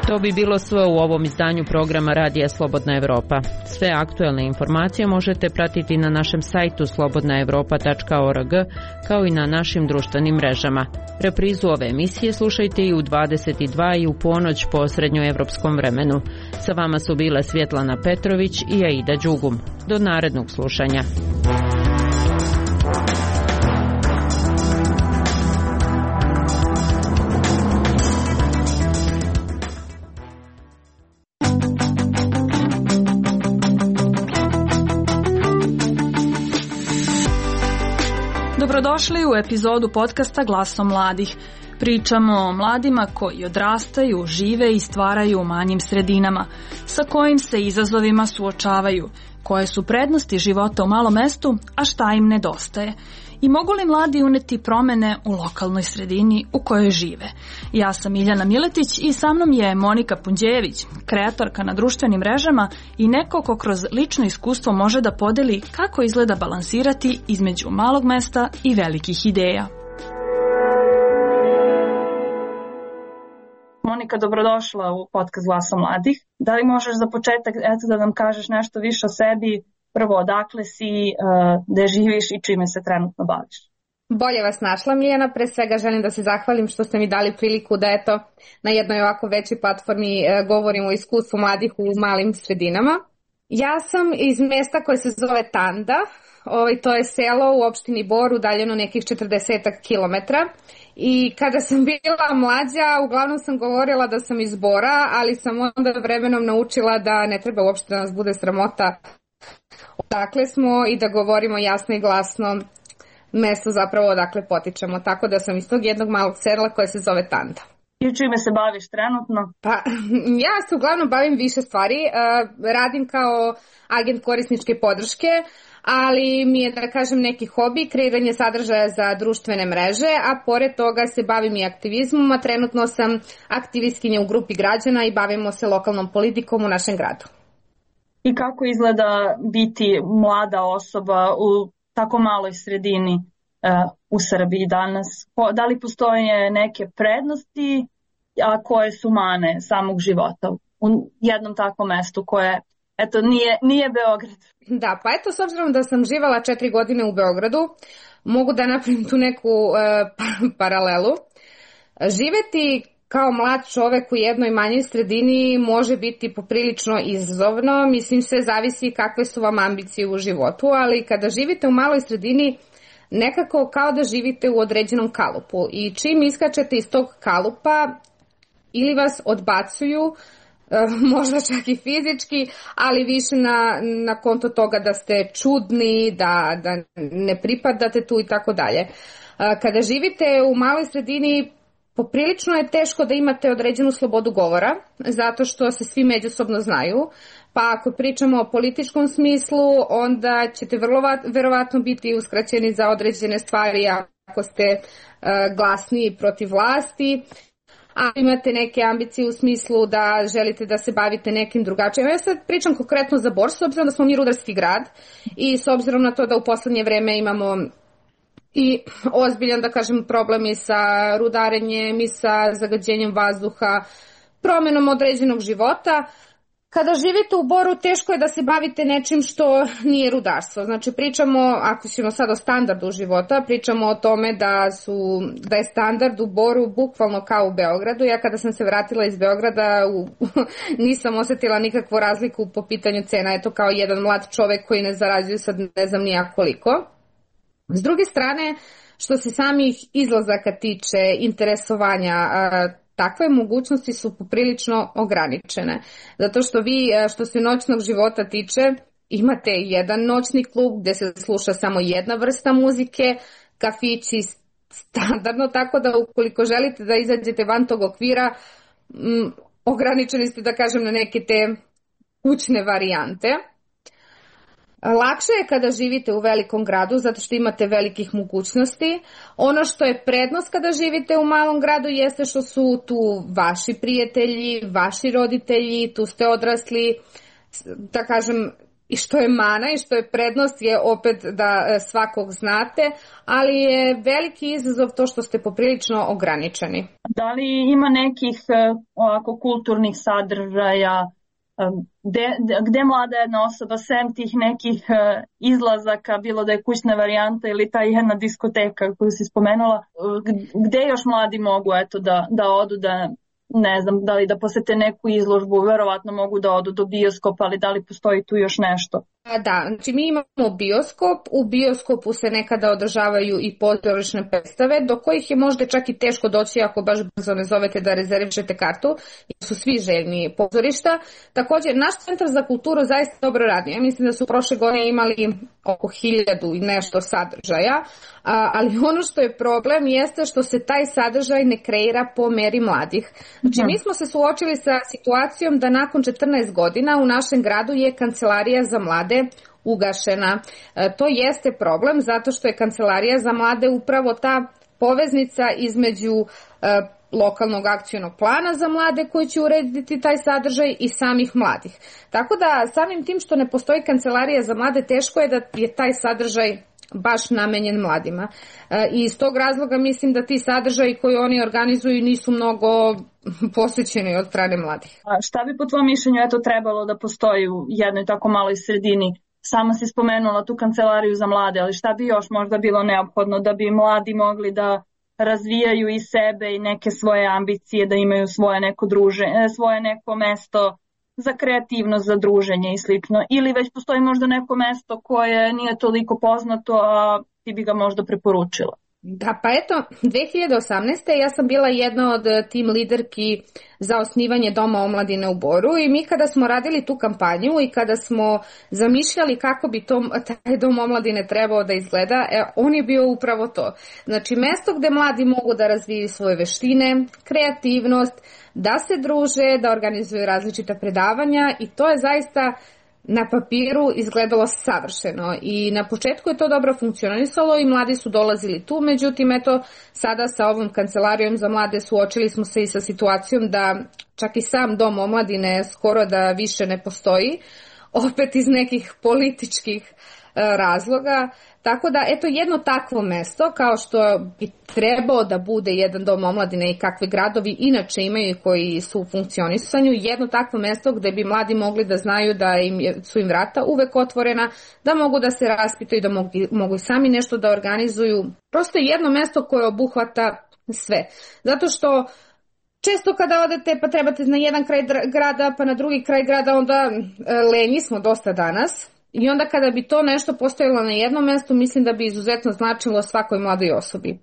To bi bilo sve u ovom izdanju programa Radija Slobodna Evropa. Sve aktuelne informacije možete pratiti na našem sajtu slobodnaevropa.org kao i na našim društvenim mrežama. Reprizu ove emisije slušajte i u 22 i u ponoć po srednjoevropskom vremenu. Sa vama su bile Svjetlana Petrović i Aida Đugum. Do narednog slušanja. Dobrodošli u epizodu podcasta Glasom mladih. Pričamo o mladima koji odrastaju, žive i stvaraju u manjim sredinama, sa kojim se izazovima suočavaju, koje su prednosti života u malom mestu, a šta im nedostaje. I mogu li mladi uneti promene u lokalnoj sredini u kojoj žive? Ja sam Miljana Miletić i sa mnom je Monika Punđejević, kreatorka na društvenim mrežama i neko ko kroz lično iskustvo može da podeli kako izgleda balansirati između malog mesta i velikih ideja. Monika, dobrodošla u podcast Glasa mladih. Da li možeš za početak da nam kažeš nešto više o sebi? Prvo, odakle si, gde živiš i čime se trenutno baviš? Bolje vas našla, Miljana. Pre svega želim da se zahvalim što ste mi dali priliku da na jednoj ovako većoj platformi govorim o iskustvu mladih u malim sredinama. Ja sam iz mesta koje se zove Tanda. To je selo u opštini Bor, udaljeno nekih 40 kilometra. I kada sam bila mlađa, uglavnom sam govorila da sam iz Bora, ali sam onda vremenom naučila da ne treba uopšte da nas bude sramota odakle smo i da govorimo jasno i glasno mesto zapravo odakle potičemo. Tako da sam iz tog jednog malog sela koje se zove Tanda. I čime se baviš trenutno? Pa, ja se uglavnom bavim više stvari. Radim kao agent korisničke podrške, ali mi je, da kažem, neki hobi, kreiranje sadržaja za društvene mreže, a pored toga se bavim i aktivizmom, a trenutno sam aktivistkinja u grupi građana i bavimo se lokalnom politikom u našem gradu. I kako izgleda biti mlada osoba u tako maloj sredini u Srbiji danas? Da li postoje neke prednosti, a koje su mane samog života u jednom takvom mestu koje, nije Beograd? Da, pa s obzirom da sam živala 4 godine u Beogradu, mogu da napravim tu neku paralelu. Živeti kao mlad čovek u jednoj manjoj sredini može biti poprilično izazovno, mislim sve zavisi kakve su vam ambicije u životu, ali kada živite u maloj sredini nekako kao da živite u određenom kalupu i čim iskačete iz tog kalupa ili vas odbacuju, možda čak i fizički, ali više na konto toga da ste čudni, da ne pripadate tu i tako dalje. Kada živite u maloj sredini poprilično je teško da imate određenu slobodu govora, zato što se svi međusobno znaju, pa ako pričamo o političkom smislu, onda ćete verovatno biti uskraćeni za određene stvari ako ste glasni protiv vlasti, a imate neke ambicije u smislu da želite da se bavite nekim drugačijim. Ja sad pričam konkretno za Bor, s obzirom da smo mi rudarski grad i s obzirom na to da u poslednje vreme imamo i ozbiljan, da kažem, problem i sa rudarenjem i sa zagađenjem vazduha, promenom određenog života. Kada živite u Boru, teško je da se bavite nečim što nije rudarstvo. Znači, pričamo, ako ćemo sad o standardu života, pričamo o tome da je standard u Boru bukvalno kao u Beogradu. Ja kada sam se vratila iz Beograda nisam osetila nikakvu razliku po pitanju cena. Eto, kao jedan mlad čovek koji ne zarađuje sad ne znam nijak koliko. S druge strane, što se samih izlazaka tiče, interesovanja, takve mogućnosti su poprilično ograničene. Zato što vi, što se noćnog života tiče, imate jedan noćni klub gde se sluša samo jedna vrsta muzike, kafići standardno, tako da ukoliko želite da izađete van tog okvira, ograničeni ste, da kažem, na neke te kućne varijante. Lakše je kada živite u velikom gradu zato što imate velikih mogućnosti. Ono što je prednost kada živite u malom gradu jeste što su tu vaši prijatelji, vaši roditelji, tu ste odrasli, da kažem, i što je mana i što je prednost je opet da svakog znate, ali je veliki izazov to što ste poprilično ograničeni. Da li ima nekih ovako kulturnih sadržaja gde mlada jedna osoba sem tih nekih izlazaka, bilo da je kućna varijanta ili ta jedna diskoteka koju si spomenula, gde još mladi mogu da odu, da ne znam, da li da posete neku izložbu, verovatno mogu da odu do bioskopa, ali da li postoji tu još nešto? Da, znači mi imamo bioskop, u bioskopu se nekada održavaju i pozorišne predstave, do kojih je možda čak i teško doći ako baš brzo ne zovete da rezervišete kartu, jer su svi željni pozorišta. Također, naš centar za kulturu zaista dobro radi. Ja mislim da su prošle godine imali oko 1000 i nešto sadržaja, ali ono što je problem jeste što se taj sadržaj ne kreira po meri mladih. Znači mi smo se suočili sa situacijom da nakon 14 godina u našem gradu je kancelarija za mlade ugašena. To jeste problem zato što je kancelarija za mlade upravo ta poveznica između lokalnog akcionog plana za mlade koji će urediti taj sadržaj i samih mladih. Tako da samim tim što ne postoji kancelarija za mlade, teško je da je taj sadržaj baš namenjen mladima. I iz tog razloga mislim da ti sadržaji koji oni organizuju nisu mnogo posvećeni od strane mladih. A šta bi po tvojom mišljenju trebalo da postoji u jednoj tako maloj sredini? Sama si spomenula tu kancelariju za mlade, ali šta bi još možda bilo neophodno da bi mladi mogli da razvijaju i sebe i neke svoje ambicije, da imaju svoje neko mesto za kreativnost, za druženje i slično. Ili već postoji možda neko mesto koje nije toliko poznato, a ti bi ga možda preporučila. Da, pa eto, 2018. ja sam bila jedna od tim liderki za osnivanje Doma omladine u Boru i mi kada smo radili tu kampanju i kada smo zamišljali kako bi taj Dom omladine trebao da izgleda, on je bio upravo to. Znači, mesto gde mladi mogu da razviju svoje veštine, kreativnost, da se druže, da organizuju različita predavanja i to je zaista na papiru izgledalo savršeno i na početku je to dobro funkcionisalo i mladi su dolazili tu, međutim eto sada sa ovom kancelarijom za mlade suočili smo se i sa situacijom da čak i sam Dom omladine skoro da više ne postoji, opet iz nekih političkih razloga. Tako da, eto, jedno takvo mesto, kao što bi trebao da bude jedan dom omladine i kakve gradovi inače imaju koji su u funkcionisanju, jedno takvo mesto gde bi mladi mogli da znaju da su im vrata uvek otvorena, da mogu da se raspitaju, da mogu i sami nešto da organizuju. Prosto jedno mesto koje obuhvata sve. Zato što često kada odete pa trebate na jedan kraj grada pa na drugi kraj grada, onda lenji smo dosta danas. I onda kada bi to nešto postojalo na jednom mestu, mislim da bi izuzetno značilo svakoj mladoj osobi.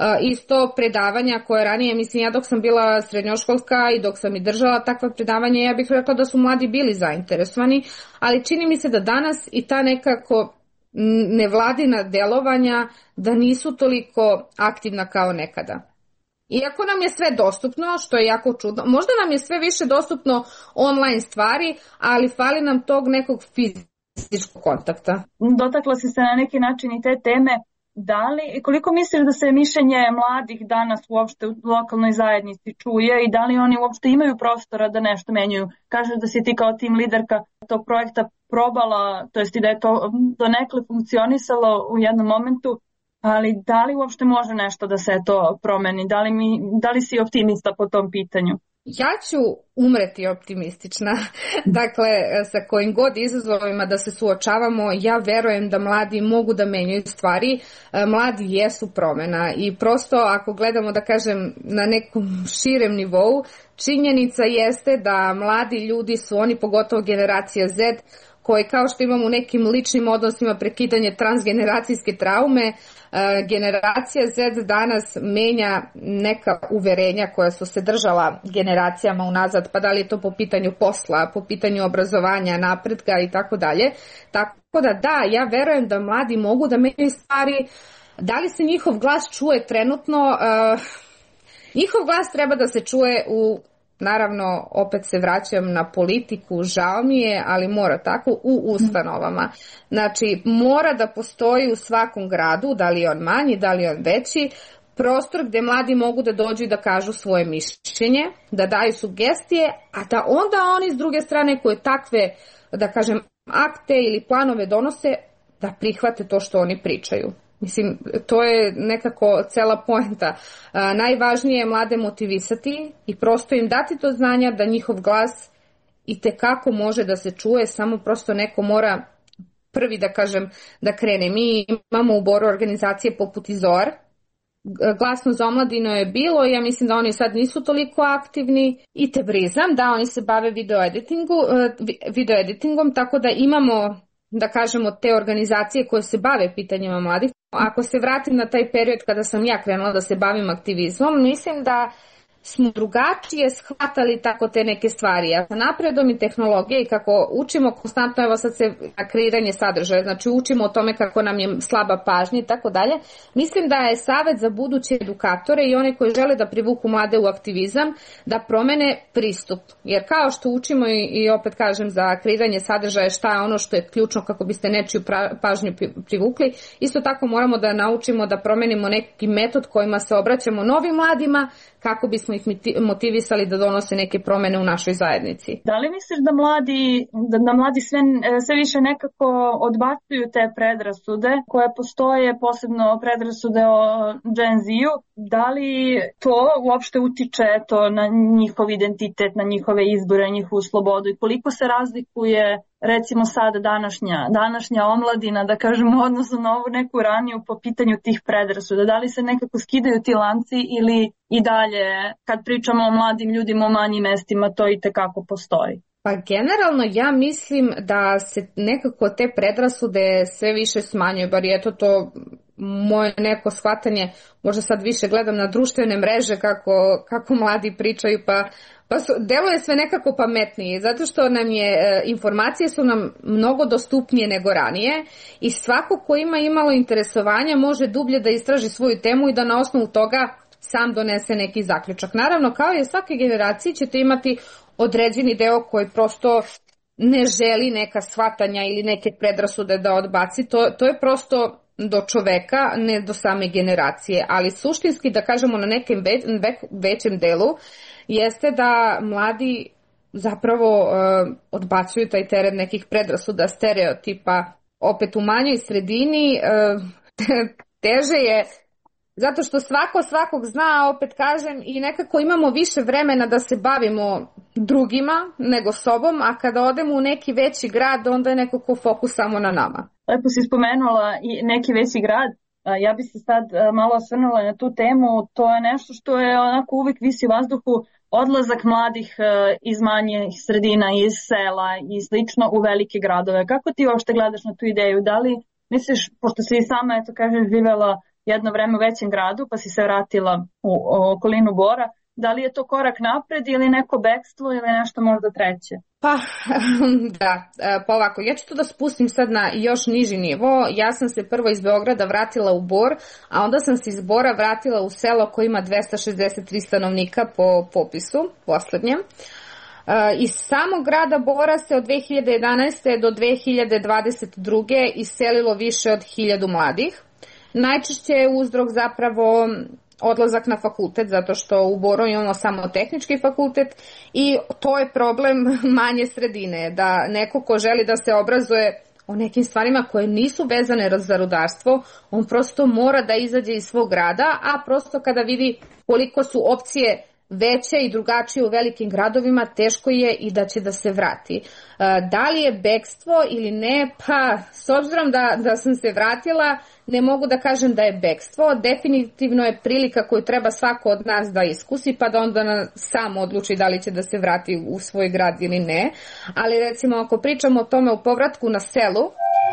Isto predavanja koje ranije, mislim ja dok sam bila srednjoškolska i dok sam i držala takva predavanja, ja bih rekla da su mladi bili zainteresovani, ali čini mi se da danas i ta nekako nevladina delovanja da nisu toliko aktivna kao nekada. Iako nam je sve dostupno, što je jako čudno, možda nam je sve više dostupno online stvari, ali fali nam tog nekog fizičkog kontakta. Dotakla si se na neki način i te teme. Da li, koliko misliš da se mišljenje mladih danas uopšte u lokalnoj zajednici čuje i da li oni uopšte imaju prostora da nešto menjaju? Kažeš da si ti kao tim liderka tog projekta probala, to jest i da je to donekle funkcionisalo u jednom momentu, ali da li uopšte može nešto da se to promeni? Da li si optimista po tom pitanju? Ja ću umreti optimistična, dakle sa kojim god izazovima da se suočavamo, ja verujem da mladi mogu da menjaju stvari, mladi jesu promena i prosto ako gledamo da kažem na nekom širem nivou, činjenica jeste da mladi ljudi su oni, pogotovo generacija Z, koji kao što imamo u nekim ličnim odnosima prekidanje transgeneracijske traume, generacija Z danas menja neka uverenja koja su se držala generacijama unazad, pa da li je to po pitanju posla, po pitanju obrazovanja, napretka i tako dalje. Tako da, ja verujem da mladi mogu da menjaju stvari. Da li se njihov glas čuje trenutno? Njihov glas treba da se čuje naravno, opet se vraćam na politiku, žao mi je, ali mora tako, u ustanovama. Znači, mora da postoji u svakom gradu, da li je on manji, da li je on veći, prostor gde mladi mogu da dođu i da kažu svoje mišljenje, da daju sugestije, a da onda oni s druge strane koje takve, da kažem, akte ili planove donose, da prihvate to što oni pričaju. Mislim, to je nekako cela poenta. Najvažnije je mlade motivisati i prosto im dati to znanja da njihov glas i tekako može da se čuje, samo prosto neko mora prvi, da kažem, da krene. Mi imamo u Boru organizacije poput Izor. Glasno za omladinu je bilo, ja mislim da oni sad nisu toliko aktivni, i Tebrizam, da, oni se bave video editingom, tako da imamo, da kažemo, te organizacije koje se bave pitanjima mladih. Ako se vratim na taj period kada sam ja krenula da se bavim aktivizmom, mislim da smo drugačije shvatali tako te neke stvari. A sa napredom i tehnologije i kako učimo konstantno, evo sad se na kreiranje sadržaja, znači učimo o tome kako nam je slaba pažnja i tako dalje, mislim da je savjet za buduće edukatore i one koji žele da privuku mlade u aktivizam da promene pristup. Jer kao što učimo i opet kažem za kreiranje sadržaja šta je ono što je ključno kako biste nečiju pažnju privukli, isto tako moramo da naučimo da promenimo neki metod kojima se obraćamo novim mladima kako bismo ih motivisali da donose neke promene u našoj zajednici. Da li misliš da mladi sve više nekako odbacuju te predrasude koje postoje, posebno predrasude o Gen Z-u? Da li to uopšte utiče na njihov identitet, na njihove izbore, njihovu slobodu i koliko se razlikuje recimo sad današnja omladina, da kažemo, odnosno na ovu neku raniju po pitanju tih predrasuda? Da li se nekako skidaju ti lanci ili i dalje, kad pričamo o mladim ljudima u manjim mestima, to i tekako postoji? Pa generalno ja mislim da se nekako te predrasude sve više smanjuju, bar je to moje neko shvatanje, možda sad više gledam na društvene mreže kako mladi pričaju, pa deluje sve nekako pametnije, zato što informacije su nam mnogo dostupnije nego ranije i svako ko ima imalo interesovanja može dublje da istraži svoju temu i da na osnovu toga sam donese neki zaključak. Naravno, kao i svake generaciji ćete imati određeni deo koji prosto ne želi neka shvatanja ili neke predrasude da odbaci. To je prosto do čoveka, ne do same generacije, ali suštinski, da kažemo, na nekem većem delu jeste da mladi zapravo odbacuju taj teret nekih predrasuda, stereotipa. Opet u manjoj sredini teže je, zato što svakog zna, opet kažem, i nekako imamo više vremena da se bavimo drugima nego sobom, a kada odemo u neki veći grad, onda je nekako fokus samo na nama. Lepo si spomenula i neki veći grad. Ja bi se sad malo osvrnula na tu temu. To je nešto što je onako uvijek visi u vazduhu, odlazak mladih iz manjih sredina, iz sela i slično u velike gradove. Kako ti uopšte gledaš na tu ideju? Da li misliš, pošto si i sama, živela jedno vreme u većem gradu, pa si se vratila u okolinu Bora, da li je to korak napred ili neko bekstvo ili nešto možda treće? Pa ovako, ja ću to da spustim sad na još niži nivo. Ja sam se prvo iz Beograda vratila u Bor, a onda sam se iz Bora vratila u selo koje ima 263 stanovnika po popisu poslednjem. Iz samog grada Bora se od 2011. do 2022. iselilo više od 1000 mladih. Najčešće je uzrok zapravo odlazak na fakultet, zato što u Boru imamo samo tehnički fakultet i to je problem manje sredine, da neko ko želi da se obrazuje o nekim stvarima koje nisu vezane za rudarstvo, on prosto mora da izađe iz svog grada, a prosto kada vidi koliko su opcije veće i drugačije u velikim gradovima, teško je i da će da se vrati. Da li je bekstvo ili ne? Pa, s obzirom da sam se vratila, ne mogu da kažem da je bekstvo. Definitivno je prilika koju treba svako od nas da iskusi, pa da onda sam odluči da li će da se vrati u svoj grad ili ne. Ali recimo, ako pričamo o tome u povratku na selu,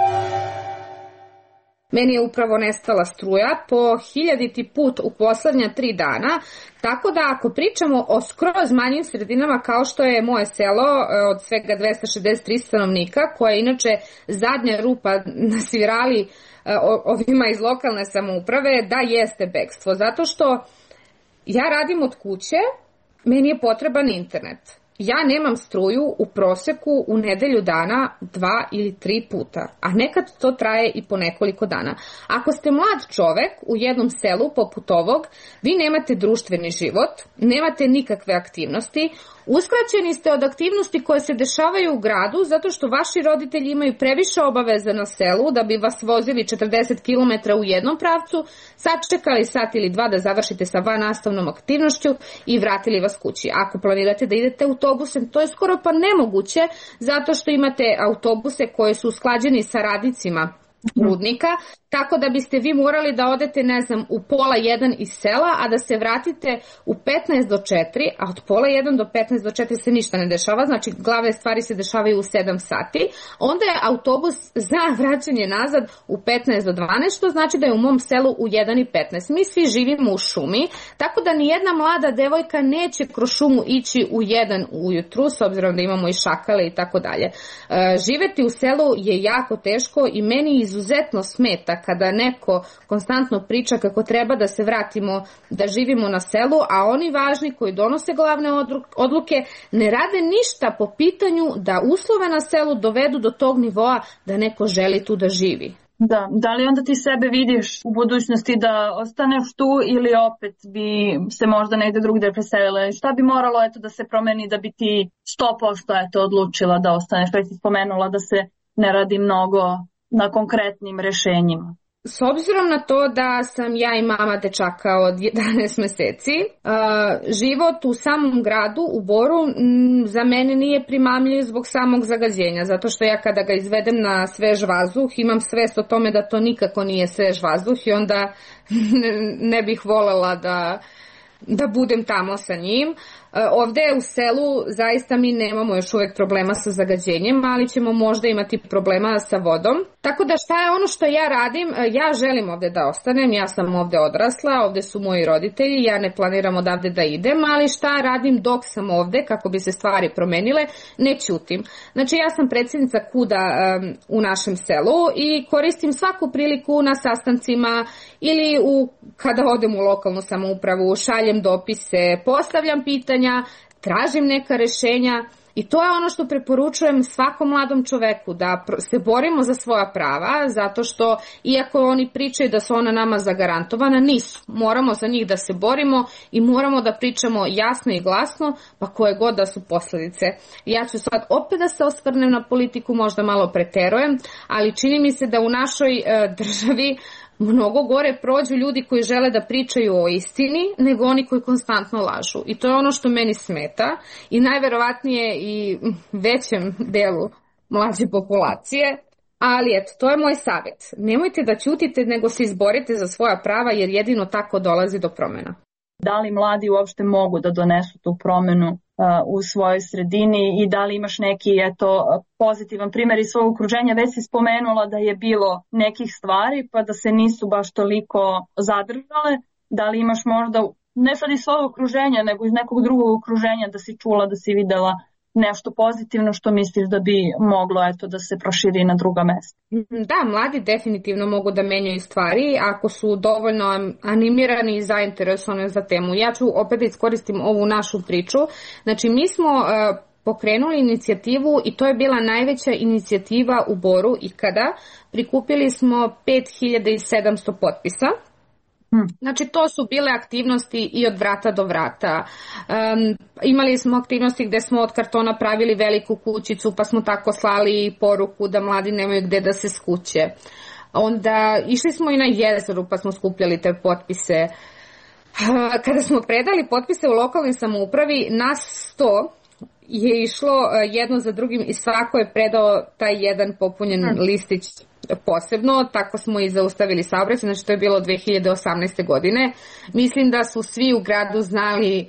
meni je upravo nestala struja po 1000. put u poslednja 3 dana, tako da ako pričamo o skroz manjim sredinama kao što je moje selo od svega 263 stanovnika, koja je inače zadnja rupa na svirali ovima iz lokalne samouprave, da jeste bekstvo, zato što ja radim od kuće, meni je potreban internet. Ja nemam struju u proseku u nedelju dana 2 ili 3 puta, a nekad to traje i po nekoliko dana. Ako ste mlad čovek u jednom selu poput ovog, vi nemate društveni život, nemate nikakve aktivnosti, Uskraćeni ste od aktivnosti koje se dešavaju u gradu zato što vaši roditelji imaju previše obaveza na selu da bi vas vozili 40 km u jednom pravcu, sačekali sat ili dva da završite sa vannastavnom aktivnošću i vratili vas kući. Ako planirate da idete autobusem, to je skoro pa nemoguće zato što imate autobuse koje su usklađeni sa radnicima rudnika, tako da biste vi morali da odete, ne znam, u 12:30 iz sela, a da se vratite u 15 do 4, a od 12:30 do 15 do 4 se ništa ne dešava, znači glavne stvari se dešavaju u 7 sati, onda je autobus za vraćanje nazad u 15 do 12, što znači da je u mom selu u 1:15. Mi svi živimo u šumi, tako da nijedna mlada devojka neće kroz šumu ići u 1 ujutru, s obzirom da imamo i šakale i tako dalje. Živeti u selu je jako teško i meni izuzetno smeta kada neko konstantno priča kako treba da se vratimo, da živimo na selu, a oni važni koji donose glavne odluke ne rade ništa po pitanju da uslove na selu dovedu do tog nivoa da neko želi tu da živi. Da li onda ti sebe vidiš u budućnosti da ostaneš tu ili opet bi se možda negde drugde preselila? Šta bi moralo da se promeni da bi ti 100% odlučila da ostaneš? Već si spomenula da se ne radi mnogo na konkretnim rešenjima. S obzirom na to da sam ja i mama dečaka od 11 meseci, život u samom gradu, u Boru, za mene nije primamljiv zbog samog zagađenja, zato što ja kada ga izvedem na svež vazduh, imam svest o tome da to nikako nije svež vazduh i onda ne bih volela da budem tamo sa njim. Ovde u selu zaista mi nemamo još uvek problema sa zagađenjem, ali ćemo možda imati problema sa vodom. Tako da šta je ono što ja radim? Ja želim ovde da ostanem, ja sam ovde odrasla, ovde su moji roditelji, ja ne planiram odavde da idem, ali šta radim dok sam ovde kako bi se stvari promenile? Ne ćutim. Znači ja sam predsjednica KUD-a u našem selu i koristim svaku priliku na sastancima ili kada odem u lokalnu samoupravu, šaljem dopise, postavljam pitanja, tražim neka rešenja i to je ono što preporučujem svakom mladom čoveku, da se borimo za svoja prava, zato što iako oni pričaju da su ona nama zagarantovana, nisu. Moramo za njih da se borimo i moramo da pričamo jasno i glasno, pa koje god da su posledice. Ja ću sad opet da se osvrnem na politiku, možda malo preterujem, ali čini mi se da u našoj državi mnogo gore prođu ljudi koji žele da pričaju o istini nego oni koji konstantno lažu. I to je ono što meni smeta i najverovatnije i većem delu mlađe populacije. Ali eto, to je moj savjet. Nemojte da ćutite nego se izborite za svoja prava jer jedino tako dolazi do promjena. Da li mladi uopšte mogu da donesu tu promjenu u svojoj sredini i da li imaš neki pozitivan primjer iz svog okruženja? Već si spomenula da je bilo nekih stvari pa da se nisu baš toliko zadržale. Da li imaš možda, ne sad iz svog okruženja nego iz nekog drugog okruženja, da si čula, da si videla nešto pozitivno što misliš da bi moglo da se proširi na druga mesta? Da, mladi definitivno mogu da menjaju stvari ako su dovoljno animirani i zainteresovani za temu. Ja ću opet iskoristim ovu našu priču. Znači mi smo pokrenuli inicijativu i to je bila najveća inicijativa u Boru ikada. Prikupili smo 5700 potpisa. Znači to su bile aktivnosti i od vrata do vrata. Imali smo aktivnosti gde smo od kartona pravili veliku kućicu pa smo tako slali poruku da mladi nemaju gde da se skuće. Onda išli smo i na jezeru pa smo skupljali te potpise. Kada smo predali potpise u lokalnoj samoupravi, nas 100 je išlo jedno za drugim i svako je predao taj jedan popunjen listić posebno, tako smo i zaustavili saobraćaj, znači to je bilo 2018. godine. Mislim da su svi u gradu znali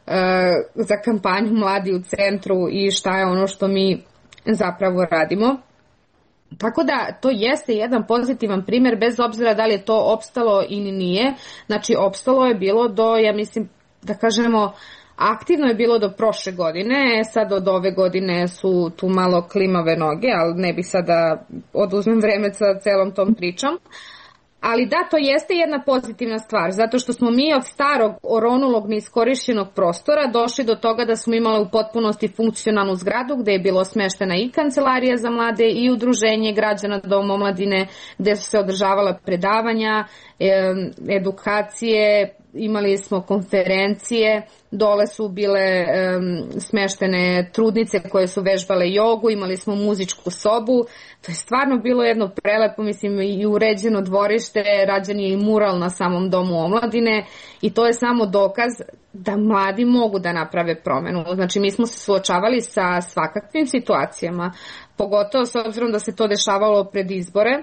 za kampanju Mladi u centru i šta je ono što mi zapravo radimo. Tako da to jeste jedan pozitivan primjer bez obzira da li je to opstalo ili nije. Znači opstalo je bilo do, ja mislim da kažemo, aktivno je bilo do prošle godine, sad od ove godine su tu malo klimave noge, ali ne bih sada oduzmem vreme sa celom tom pričom. Ali da, to jeste jedna pozitivna stvar, zato što smo mi od starog oronulog neiskorišćenog prostora došli do toga da smo imali u potpunosti funkcionalnu zgradu gde je bilo smeštena i kancelarija za mlade i udruženje građana Dom omladine gde su se održavala predavanja, edukacije, imali smo konferencije, dole su bile smeštene trudnice koje su vežbale jogu, imali smo muzičku sobu, to je stvarno bilo jedno prelepo, mislim, i uređeno dvorište, rađen je i mural na samom domu omladine i to je samo dokaz da mladi mogu da naprave promenu. Znači mi smo se suočavali sa svakakvim situacijama, pogotovo s obzirom da se to dešavalo pred izbore,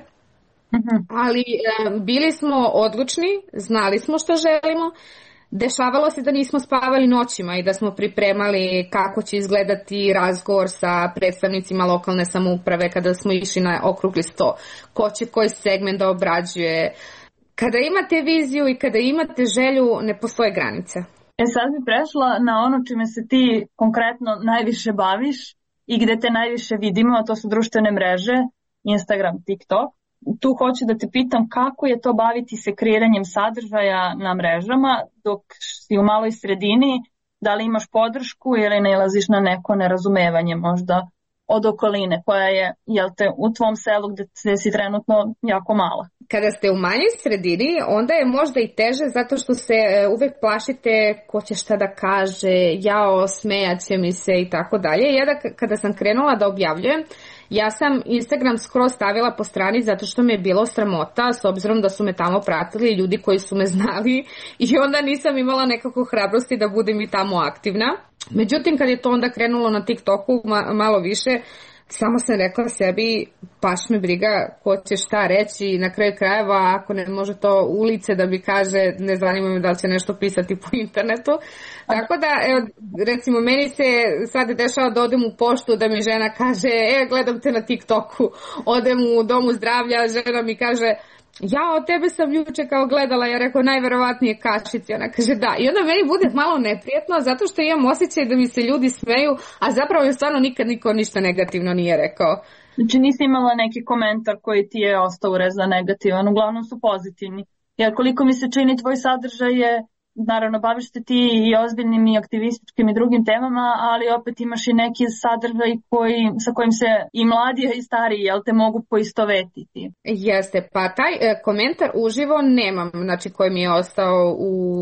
ali bili smo odlučni, znali smo šta želimo. Dešavalo se da nismo spavali noćima i da smo pripremali kako će izgledati razgovor sa predstavnicima lokalne samouprave kada smo išli na okrugli sto, ko će koji segment da obrađuje. Kada imate viziju i kada imate želju, ne postoje granice. Sad bi prešla na ono čime se ti konkretno najviše baviš i gde te najviše vidimo, a to su društvene mreže, Instagram, TikTok. Tu hoću da te pitam kako je to baviti se kreiranjem sadržaja na mrežama dok si u maloj sredini, da li imaš podršku ili nailaziš na neko nerazumevanje možda od okoline koja je, jel te, u tvom selu gde si trenutno jako mala. Kada ste u manjoj sredini, onda je možda i teže zato što se uvek plašite ko će šta da kaže, jao, smejaće mi se i tako dalje. Kada sam krenula da objavljujem, ja sam Instagram skroz stavila po strani zato što me je bilo sramota s obzirom da su me tamo pratili ljudi koji su me znali i onda nisam imala nekako hrabrosti da budem i tamo aktivna. Međutim, kad je to onda krenulo na TikToku malo više, samo sam rekla sebi, baš me briga ko će šta reći i na kraju krajeva ako ne može to ulice da mi kaže, ne zanima me da li će nešto pisati po internetu. Tako da, evo, recimo, meni se sad dešava da odem u poštu da mi žena kaže, gledam te na TikToku, odem u domu zdravlja, žena mi kaže, ja od tebe sam juče kao gledala, ja rekao najverovatnije kašici, ona kaže da. I onda meni bude malo neprijetno zato što imam osjećaj da mi se ljudi smeju, a zapravo je stvarno nikad niko ništa negativno nije rekao. Znači nisi imala neki komentar koji ti je ostao urezan negativan, uglavnom su pozitivni. Jer koliko mi se čini tvoj sadržaj je, naravno baviš se ti i ozbiljnim i aktivističkim i drugim temama, ali opet imaš i neki sadržaj sa kojim se i mladi i stariji, jel te, mogu poistovetiti. Jeste, pa taj komentar uživo nemam, znači koji mi je ostao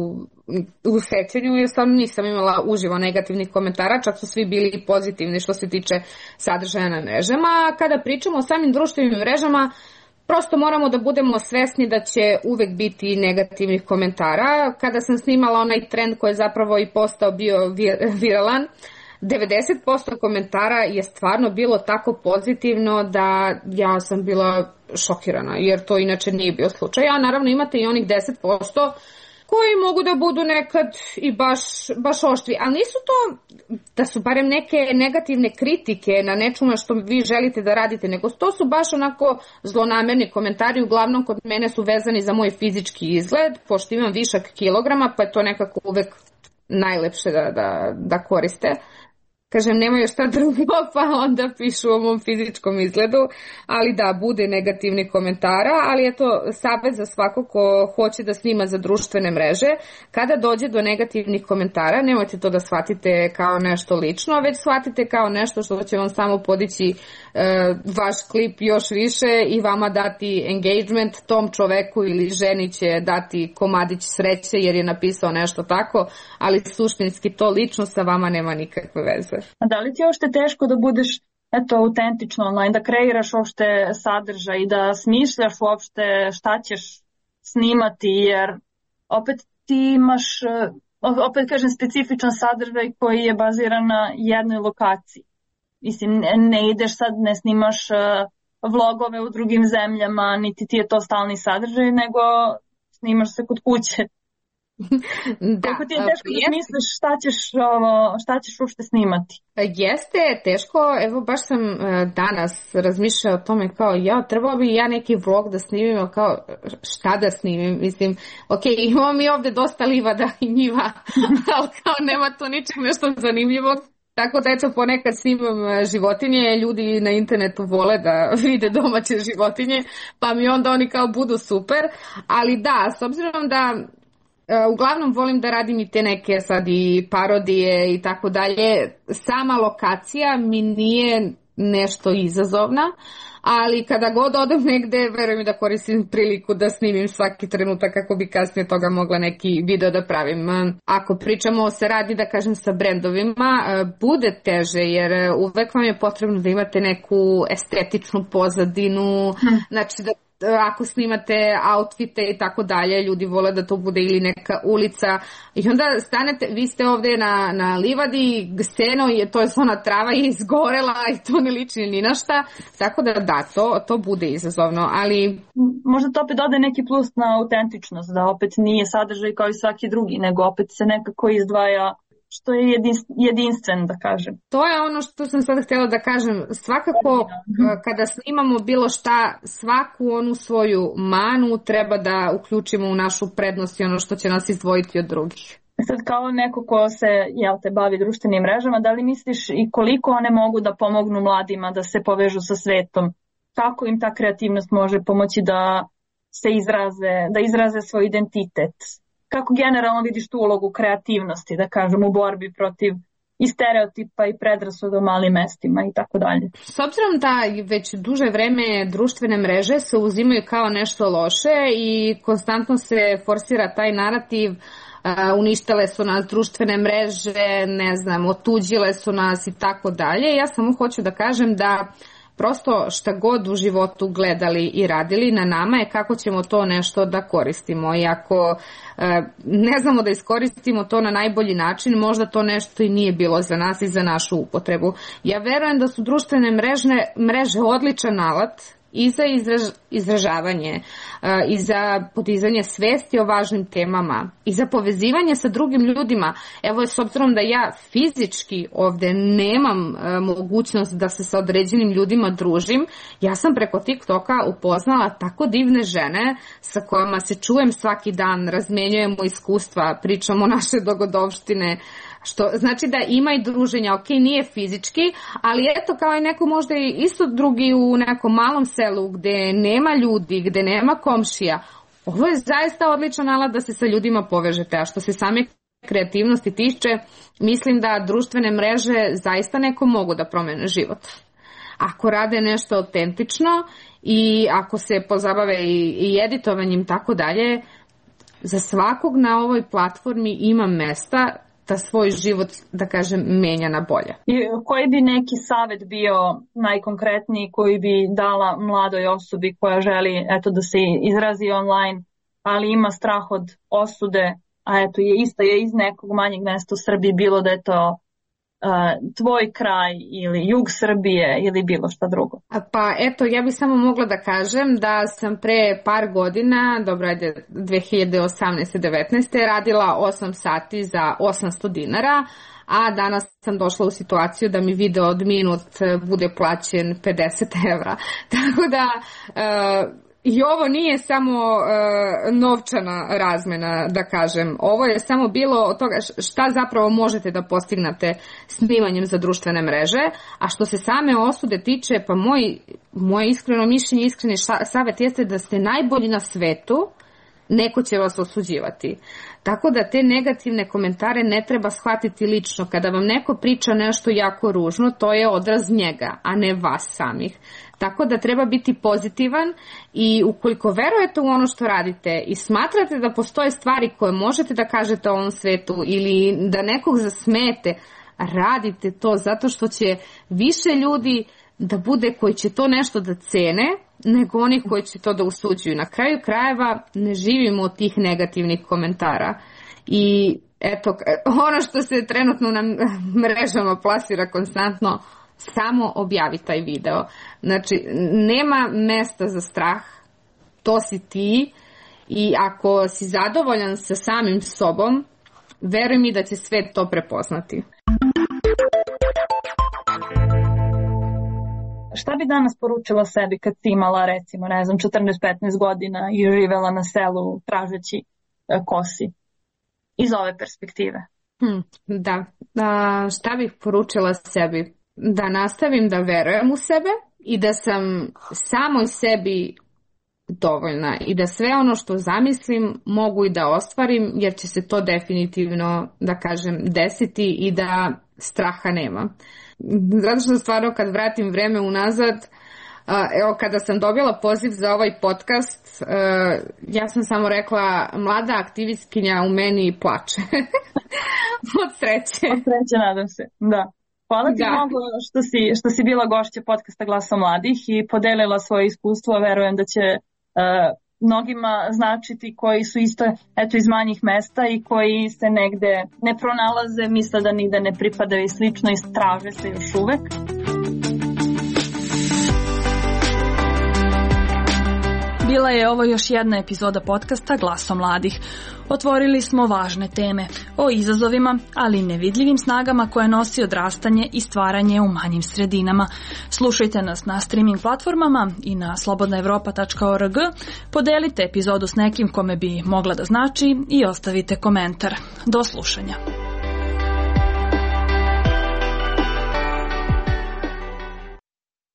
u sećanju, jer stvarno nisam imala uživo negativnih komentara, čak su svi bili pozitivni što se tiče sadržaja na mrežama. Kada pričamo o samim društvenim mrežama, prosto moramo da budemo svesni da će uvek biti negativnih komentara. Kada sam snimala onaj trend koji je zapravo i postao bio viralan, 90% komentara je stvarno bilo tako pozitivno da ja sam bila šokirana, jer to inače nije bio slučaj. A naravno imate i onih 10% koji mogu da budu nekad i baš oštri, ali nisu to da su barem neke negativne kritike na nečemu što vi želite da radite, nego to su baš onako zlonamerni komentari, uglavnom kod mene su vezani za moj fizički izgled, pošto imam višak kilograma, pa je to nekako uvek najlepše da koriste. Kažem, nemaju šta drugo, pa onda pišu o mom fizičkom izgledu, ali da, bude negativni komentara, ali je to savjet za svako ko hoće da snima za društvene mreže. Kada dođe do negativnih komentara, nemojte to da shvatite kao nešto lično, već shvatite kao nešto što će vam samo podići vaš klip još više i vama dati engagement, tom čoveku ili ženi će dati komadić sreće jer je napisao nešto tako, ali suštinski to lično sa vama nema nikakve veze. A da li ti je uopšte teško da budeš autentično online, da kreiraš uopšte sadržaj i da smišljaš uopšte šta ćeš snimati, jer opet ti imaš, opet kažem, specifičan sadržaj koji je baziran na jednoj lokaciji. Mislim, ne ideš sad, ne snimaš vlogove u drugim zemljama, niti ti je to stalni sadržaj, nego snimaš se kod kuće. Kako ti je teško da misliš šta ćeš uopšte snimati? Jeste teško, evo baš sam danas razmišljala o tome kao trebao bi ja neki vlog da snimim, kao šta da snimim, mislim, ok, imamo mi ovde dosta livada i njiva, ali kao nema to ničeg nešto zanimljivog. Tako da eto ponekad snimam životinje, ljudi na internetu vole da vide domaće životinje, pa mi onda oni kao budu super, ali da, s obzirom da uglavnom volim da radim i te neke sad i parodije i tako dalje, sama lokacija mi nije nešto izazovna, ali kada god odem negde, verujem da koristim priliku da snimim svaki trenutak kako bi kasnije toga mogla neki video da pravim. Ako pričamo o saradnji, da kažem, sa brendovima, bude teže jer uvek vam je potrebno da imate neku estetičnu pozadinu, znači da ako snimate outfite i tako dalje, ljudi vole da to bude ili neka ulica i onda stanete, vi ste ovde na livadi, steno je, to je ona trava je izgorela i to ne liči ni na šta, tako da to bude izazovno, ali možda to opet dode neki plus na autentičnost, da opet nije sadržaj kao i svaki drugi, nego opet se nekako izdvaja što je jedinstven, da kažem. To je ono što sam sada htjela da kažem. Svakako, kada snimamo bilo šta, svaku onu svoju manu treba da uključimo u našu prednost i ono što će nas izdvojiti od drugih. Sad kao neko ko se bavi društvenim mrežama, da li misliš i koliko one mogu da pomognu mladima da se povežu sa svetom? Kako im ta kreativnost može pomoći da se izraze svoj identitet? Kako generalno vidiš tu ulogu kreativnosti, da kažem, u borbi protiv i stereotipa i predrasuda u malim mestima i tako dalje? S obzirom da već duže vreme društvene mreže se uzimaju kao nešto loše i konstantno se forsira taj narativ, uništile su nas društvene mreže, ne znam, otuđile su nas i tako dalje. Ja samo hoću da kažem da prosto šta god u životu gledali i radili, na nama je kako ćemo to nešto da koristimo. I ako ne znamo da iskoristimo to na najbolji način, možda to nešto i nije bilo za nas i za našu upotrebu. Ja verujem da su društvene mreže odličan alat i za izražavanje, i za podizanje svesti o važnim temama, i za povezivanje sa drugim ljudima. Evo, s obzirom da ja fizički ovde nemam mogućnost da se sa određenim ljudima družim, ja sam preko TikToka upoznala tako divne žene sa kojima se čujem svaki dan, razmenjujemo iskustva, pričamo naše dogodovštine, što znači da ima i druženja, ok, nije fizički, ali eto kao i neko možda i isto drugi u nekom malom selu gde nema ljudi, gde nema komšija. Ovo je zaista odličan alat da se sa ljudima povežete, a što se same kreativnosti tiče, mislim da društvene mreže zaista neko mogu da promene život. Ako rade nešto autentično i ako se pozabave i editovanjem tako dalje, za svakog na ovoj platformi ima mesta da svoj život, da kažem, menja na bolje. I koji bi neki savjet bio najkonkretniji koji bi dala mladoj osobi koja želi da se izrazi online, ali ima strah od osude, a je iz nekog manjeg mesta u Srbiji, bilo da je to tvoj kraj ili jug Srbije ili bilo šta drugo? Pa eto, ja bih samo mogla da kažem da sam pre par godina, 2018-19, radila 8 sati za 800 dinara, a danas sam došla u situaciju da mi video od minut bude plaćen 50 evra. Tako da i ovo nije samo novčana razmena, da kažem. Ovo je samo bilo od toga šta zapravo možete da postignete snimanjem za društvene mreže, a što se same osude tiče, pa moje iskreno mišljenje, iskreni savjet jeste da ste najbolji na svetu, neko će vas osuđivati. Tako da te negativne komentare ne treba shvatiti lično. Kada vam neko priča nešto jako ružno, to je odraz njega, a ne vas samih. Tako da treba biti pozitivan i ukoliko verujete u ono što radite i smatrate da postoje stvari koje možete da kažete o ovom svetu ili da nekog zasmete, radite to zato što će više ljudi da bude koji će to nešto da cene nego oni koji će to da usuđuju. Na kraju krajeva ne živimo od tih negativnih komentara. I eto, ono što se trenutno na mrežama plasira konstantno, samo objavi taj video. Znači, nema mesta za strah, to si ti i ako si zadovoljan sa samim sobom, veruj mi da će svet to prepoznati. Šta bi danas poručila sebi kad si imala, recimo, 14-15 godina i živela na selu tražeći kosi iz ove perspektive? Da, šta bih poručila sebi? Da nastavim da verujem u sebe i da sam samoj sebi dovoljna i da sve ono što zamislim mogu i da ostvarim, jer će se to definitivno, da kažem, desiti i da straha nema. zato što stvarno kad vratim vreme unazad, evo kada sam dobila poziv za ovaj podcast, ja sam samo rekla mlada aktivistkinja u meni plače. Od sreće. Od sreće, nadam se, da. Hvala ti mnogo što si bila gošća podcasta Glasa mladih i podelila svoje iskustvo. Verujem da će mnogima značiti koji su isto iz manjih mesta i koji se negde ne pronalaze, misle da nigde ne pripadaju i slično i traže se još uvek. Bila je ovo još jedna epizoda podcasta Glaso mladih. Otvorili smo važne teme o izazovima, ali i nevidljivim snagama koje nosi odrastanje i stvaranje u manjim sredinama. Slušajte nas na streaming platformama i na slobodnaevropa.org. Podelite epizodu s nekim kome bi mogla da znači i ostavite komentar. Do slušanja.